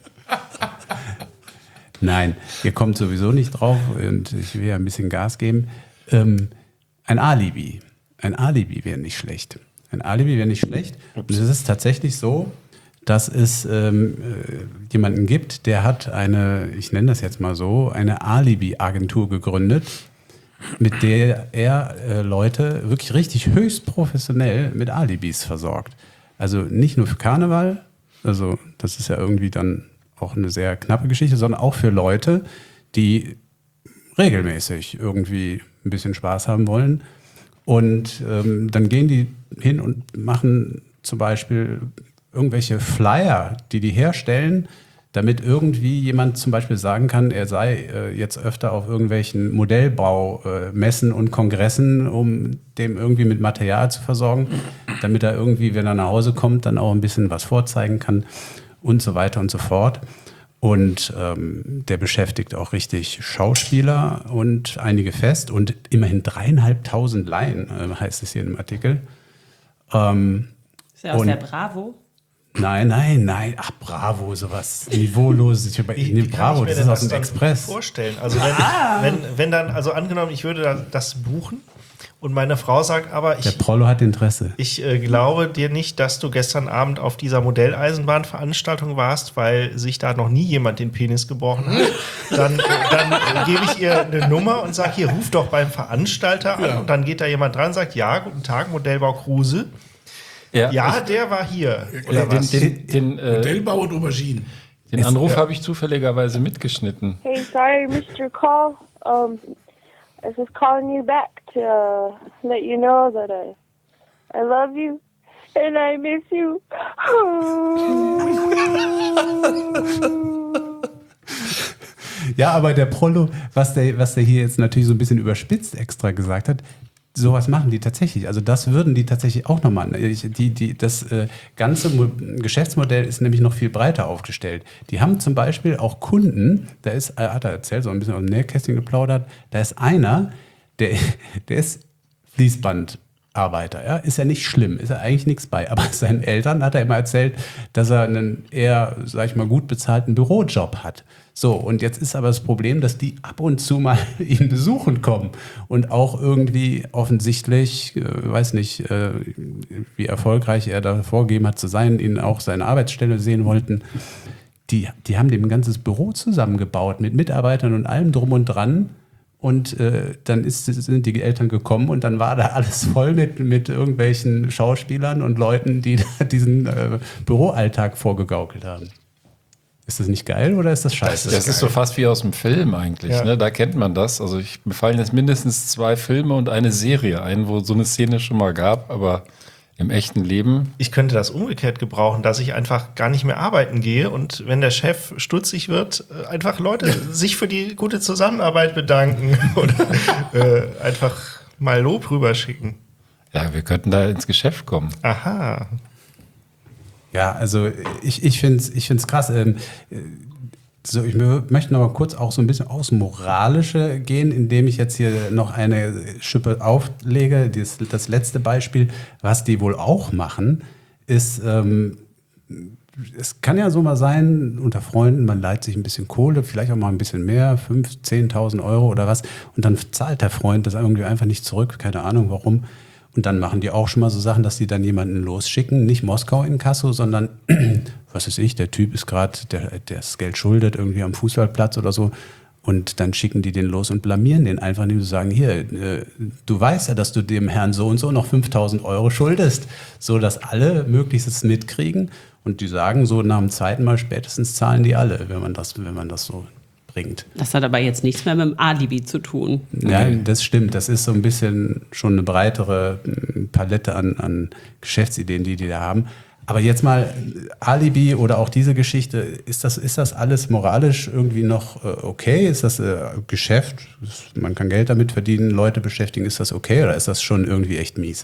Nein, ihr kommt sowieso nicht drauf und ich will ja ein bisschen Gas geben. Ähm, ein Alibi. Ein Alibi wäre nicht schlecht. Ein Alibi wäre nicht schlecht. Und es ist tatsächlich so, dass es ähm, äh, jemanden gibt, der hat eine, ich nenne das jetzt mal so, eine Alibi-Agentur gegründet, mit der er äh, Leute wirklich richtig höchst professionell mit Alibis versorgt. Also nicht nur für Karneval, also das ist ja irgendwie dann auch eine sehr knappe Geschichte, sondern auch für Leute, die regelmäßig irgendwie ein bisschen Spaß haben wollen. Und ähm, dann gehen die hin und machen zum Beispiel irgendwelche Flyer, die die herstellen, damit irgendwie jemand zum Beispiel sagen kann, er sei äh, jetzt öfter auf irgendwelchen Modellbaumessen äh, und Kongressen, um dem irgendwie mit Material zu versorgen, damit er irgendwie, wenn er nach Hause kommt, dann auch ein bisschen was vorzeigen kann und so weiter und so fort. Und ähm, der beschäftigt auch richtig Schauspieler und einige fest und immerhin dreieinhalbtausend Laien, äh, heißt es hier im Artikel. Ähm, Ist ja aus und- der Bravo. Nein, nein, nein. Ach, Bravo, sowas Niveauloses. Ich über, nee, Bravo, das ist aus dem dann Express. vorstellen? Also wenn, wenn, wenn dann, also angenommen, ich würde da- das buchen und meine Frau sagt, aber Der ich, Prollo hat Interesse. ich äh, glaube dir nicht, dass du gestern Abend auf dieser Modelleisenbahnveranstaltung warst, weil sich da noch nie jemand den Penis gebrochen hat. Dann, äh, dann äh, gebe ich ihr eine Nummer und sage, hier, ruf doch beim Veranstalter an. Ja. Und dann geht da jemand dran und sagt, ja, guten Tag, Modellbau Kruse. Ja, der war hier. Oder den, was? den, den, äh, Modellbau und Auberginen. den Anruf habe ich zufälligerweise mitgeschnitten. Hey, sorry, Missed your call. Um, I was just calling you back to uh, let you know that I, I love you and I miss you. Ja, aber der Prollo, was der, was der hier jetzt natürlich so ein bisschen überspitzt extra gesagt hat, sowas machen die tatsächlich. Also das würden die tatsächlich auch nochmal. Die, die, das äh, ganze Mo- Geschäftsmodell ist nämlich noch viel breiter aufgestellt. Die haben zum Beispiel auch Kunden, da ist, äh, hat er erzählt, so ein bisschen aus dem Nähkästchen geplaudert, da ist einer, der, der ist Fließbandarbeiter. Ja? Ist ja nicht schlimm, ist ja eigentlich nichts bei. Aber seinen Eltern hat er immer erzählt, dass er einen eher, sag ich mal, gut bezahlten Bürojob hat. So, und jetzt ist aber das Problem, dass die ab und zu mal ihn besuchen kommen und auch irgendwie offensichtlich, äh, weiß nicht, äh, wie erfolgreich er da vorgegeben hat zu sein, ihn auch seine Arbeitsstelle sehen wollten. Die, die haben dem ein ganzes Büro zusammengebaut mit Mitarbeitern und allem drum und dran. Und äh, dann ist, sind die Eltern gekommen und dann war da alles voll mit, mit irgendwelchen Schauspielern und Leuten, die da diesen äh, Büroalltag vorgegaukelt haben. Ist das nicht geil oder ist das scheiße? Das ist so fast wie aus dem Film eigentlich. Ja. Ne? Da kennt man das. Also ich, mir fallen jetzt mindestens zwei Filme und eine Serie ein, wo so eine Szene schon mal gab, aber im echten Leben. Ich könnte das umgekehrt gebrauchen, dass ich einfach gar nicht mehr arbeiten gehe und wenn der Chef stutzig wird, äh, einfach Leute sich für die gute Zusammenarbeit bedanken oder äh, einfach mal Lob rüberschicken. Ja, wir könnten da ins Geschäft kommen. Aha. Ja, also ich, ich finde es ich find's krass. Ähm, so, ich möchte noch mal kurz auch so ein bisschen aufs Moralische gehen, indem ich jetzt hier noch eine Schippe auflege. Das, das letzte Beispiel, was die wohl auch machen, ist, ähm, es kann ja so mal sein, unter Freunden, man leiht sich ein bisschen Kohle, vielleicht auch mal ein bisschen mehr, fünftausend, zehntausend Euro oder was, und dann zahlt der Freund das irgendwie einfach nicht zurück, keine Ahnung warum. Und dann machen die auch schon mal so Sachen, dass die dann jemanden losschicken, nicht Moskau in Kasso, sondern, was weiß ich, der Typ ist gerade, der, der das Geld schuldet, irgendwie am Fußballplatz oder so. Und dann schicken die den los und blamieren den einfach, indem sie sagen, hier, äh, du weißt ja, dass du dem Herrn so und so noch fünftausend Euro schuldest. So, dass alle möglichst es mitkriegen. Und die sagen so, nach dem zweiten Mal spätestens zahlen die alle, wenn man das, wenn man das so bringt. Das hat aber jetzt nichts mehr mit dem Alibi zu tun. Ja, das stimmt. Das ist so ein bisschen schon eine breitere Palette an, an Geschäftsideen, die die da haben. Aber jetzt mal Alibi oder auch diese Geschichte, ist das, ist das alles moralisch irgendwie noch äh, okay? Ist das äh, Geschäft? Man kann Geld damit verdienen, Leute beschäftigen. Ist das okay oder ist das schon irgendwie echt mies?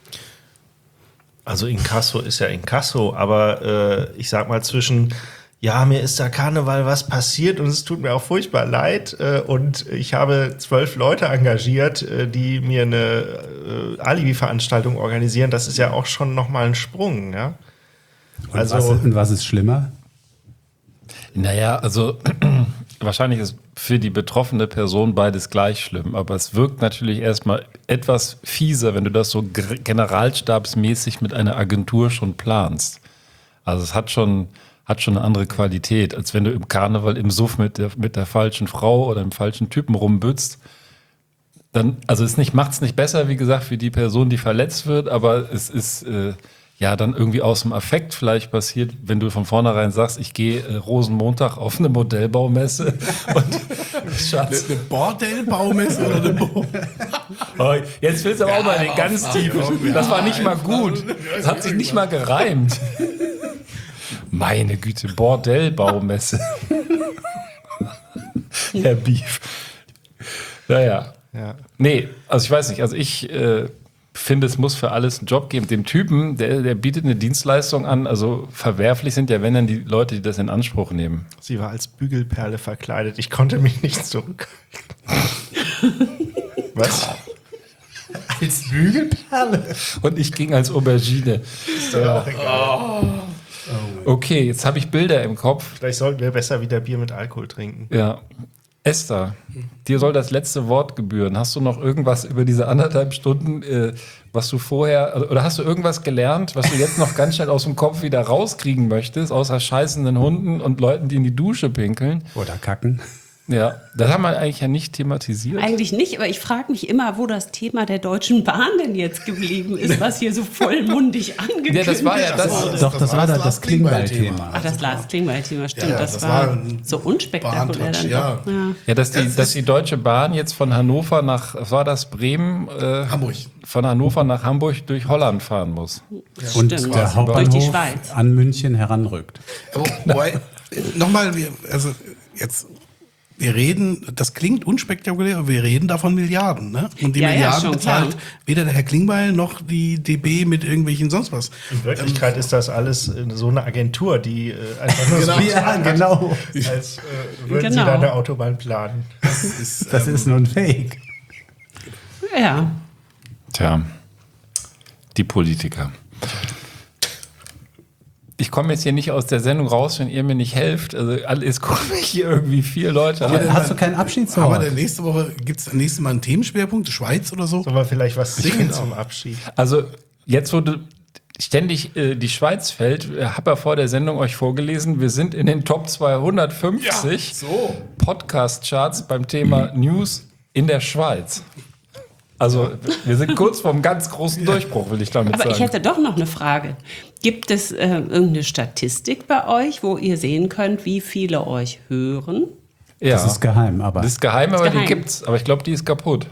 Also Inkasso ist ja Inkasso, aber äh, ich sag mal zwischen, ja, mir ist da Karneval was passiert und es tut mir auch furchtbar leid äh, und ich habe zwölf Leute engagiert, äh, die mir eine äh, Alibi-Veranstaltung organisieren. Das ist ja auch schon nochmal ein Sprung, ja. Und, Also, was, und was ist schlimmer? Naja, also wahrscheinlich ist für die betroffene Person beides gleich schlimm, aber es wirkt natürlich erstmal etwas fieser, wenn du das so generalstabsmäßig mit einer Agentur schon planst. Also es hat schon, hat schon eine andere Qualität, als wenn du im Karneval im Suff mit der, mit der falschen Frau oder dem falschen Typen rumbützt. Dann, also es nicht, macht's nicht besser, wie gesagt, für die Person, die verletzt wird, aber es ist äh, ja dann irgendwie aus dem Affekt vielleicht passiert, wenn du von vornherein sagst, ich gehe äh, Rosenmontag auf eine Modellbaumesse und Schatz. Eine Bordellbaumesse oder eine Bo Oh, jetzt willst du aber auch mal den ganz tiefen. Das war nicht mal gut. Das hat sich nicht mal gereimt. Meine Güte, Bordellbaumesse. Herr Beef. Naja. Ja. Nee, also ich weiß nicht, also ich äh, finde, es muss für alles einen Job geben. Dem Typen, der, der bietet eine Dienstleistung an, also verwerflich sind ja, wenn dann die Leute, die das in Anspruch nehmen. Sie war als Bügelperle verkleidet. Ich konnte mich nicht zurückhalten. Was? Als Bügelperle? Und ich ging als Aubergine. Ist doch auch egal. Oh. Okay, jetzt habe ich Bilder im Kopf. Vielleicht sollten wir besser wieder Bier mit Alkohol trinken. Ja. Esther, dir soll das letzte Wort gebühren. Hast du noch irgendwas über diese anderthalb Stunden, äh, was du vorher, oder hast du irgendwas gelernt, was du jetzt noch ganz schnell aus dem Kopf wieder rauskriegen möchtest, außer scheißenden Hunden und Leuten, die in die Dusche pinkeln? Oder kacken. Ja, das haben wir eigentlich ja nicht thematisiert. Eigentlich nicht, aber ich frage mich immer, wo das Thema der Deutschen Bahn denn jetzt geblieben ist, was hier so vollmundig angekündigt Ja, das war ja das- wurde. Doch, das war das, das Klingbeil-Thema. Ach, das Lars Klingbeil-Thema, stimmt. Ja, das, das war, war ein so unspektakulär dann ja. doch. Ja. Ja, dass die, dass die Deutsche Bahn jetzt von Hannover nach, was war das, Bremen? Äh, Hamburg. Von Hannover nach Hamburg durch Holland fahren muss. Und Stimmt. der Durch die Hauptbahnhof Schweiz. an München heranrückt. Aber, wobei, nochmal, wir- also jetzt, wir reden, das klingt unspektakulär, aber wir reden davon Milliarden, ne? Und die Ja, ja, Milliarden schon bezahlt klar. weder der Herr Klingbeil noch die D B mit irgendwelchen sonst was. In Wirklichkeit ist das alles äh, so eine Agentur, die äh, einfach nur Genau. so Ja, genau. als äh, würden Genau. sie da eine Autobahn planen. Das ist, Das ähm, ist nur ein Fake. Ja. Tja, die Politiker. Ich komme jetzt hier nicht aus der Sendung raus, wenn ihr mir nicht helft. Also alles gucken mich hier irgendwie vier Leute Aber an. dann- Hast du keinen aber Abschiedswort? dann nächste Woche gibt es nächstes Mal einen Themenschwerpunkt, Schweiz oder so. Sollen wir vielleicht was singen Singen zum auch. Abschied? Also jetzt wurde ständig äh, die Schweiz fällt, äh, habe ja vor der Sendung euch vorgelesen, wir sind in den Top zweihundertfünfzig So. Podcast-Charts beim Thema News in der Schweiz. Also wir sind kurz vorm ganz großen Durchbruch, will ich damit Aber sagen. ich hätte doch noch eine Frage. Gibt es äh, irgendeine Statistik bei euch, wo ihr sehen könnt, wie viele euch hören? ja, Das ist geheim, aber. das ist geheim, aber geheim. die gibt's. Aber ich glaube, die ist kaputt.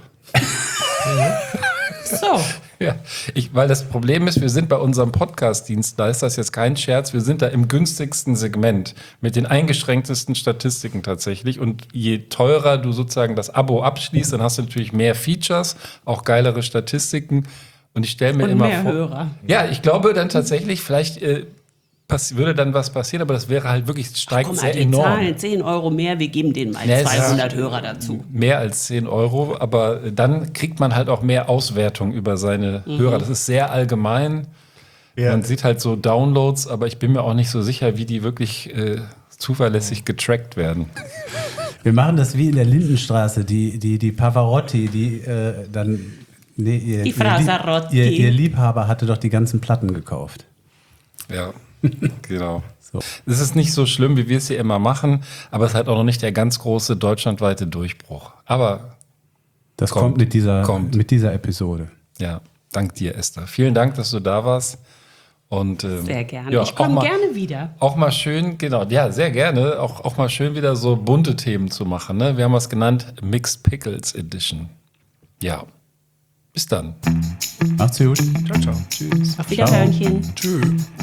So. Ja, ich, weil das Problem ist, wir sind bei unserem Podcast-Dienst, da ist das jetzt kein Scherz, wir sind da im günstigsten Segment mit den eingeschränktesten Statistiken tatsächlich. Und je teurer du sozusagen das Abo abschließt, dann hast du natürlich mehr Features, auch geilere Statistiken. Und ich stelle mir Und immer mehr vor. Hörer. Ja, ich glaube dann tatsächlich, vielleicht äh, pass, würde dann was passieren, aber das wäre halt wirklich, es steigt Guck mal, sehr die enorm. zahlen zehn Euro mehr, wir geben denen mal Nee, es ist- zweihundert Hörer dazu. Mehr als zehn Euro, aber dann kriegt man halt auch mehr Auswertung über seine Mhm. Hörer. Das ist sehr allgemein. Ja. Man sieht halt so Downloads, aber ich bin mir auch nicht so sicher, wie die wirklich äh, zuverlässig getrackt werden. Wir machen das wie in der Lindenstraße, die, die, die Pavarotti, die äh, dann. Nee, ihr, Die ihr, Frasarotti. ihr, ihr Liebhaber hatte doch die ganzen Platten gekauft. Ja, genau. So. Es ist nicht so schlimm, wie wir es hier immer machen, aber es ist halt auch noch nicht der ganz große deutschlandweite Durchbruch. Aber Das Kommt. kommt, mit, dieser, Kommt. mit dieser Episode. ja, dank dir, Esther. Vielen Dank, dass du da warst. Und, ähm, Sehr gerne. Ja, ich komme auch mal- gerne wieder. Auch mal schön, genau, ja, sehr gerne, auch, auch mal schön wieder so bunte Themen zu machen. Ne? Wir haben es genannt Mixed Pickles Edition. Ja, bis dann. Macht's gut. Ciao, ciao. Tschüss. Auf Wiederhörnchen. Tschüss.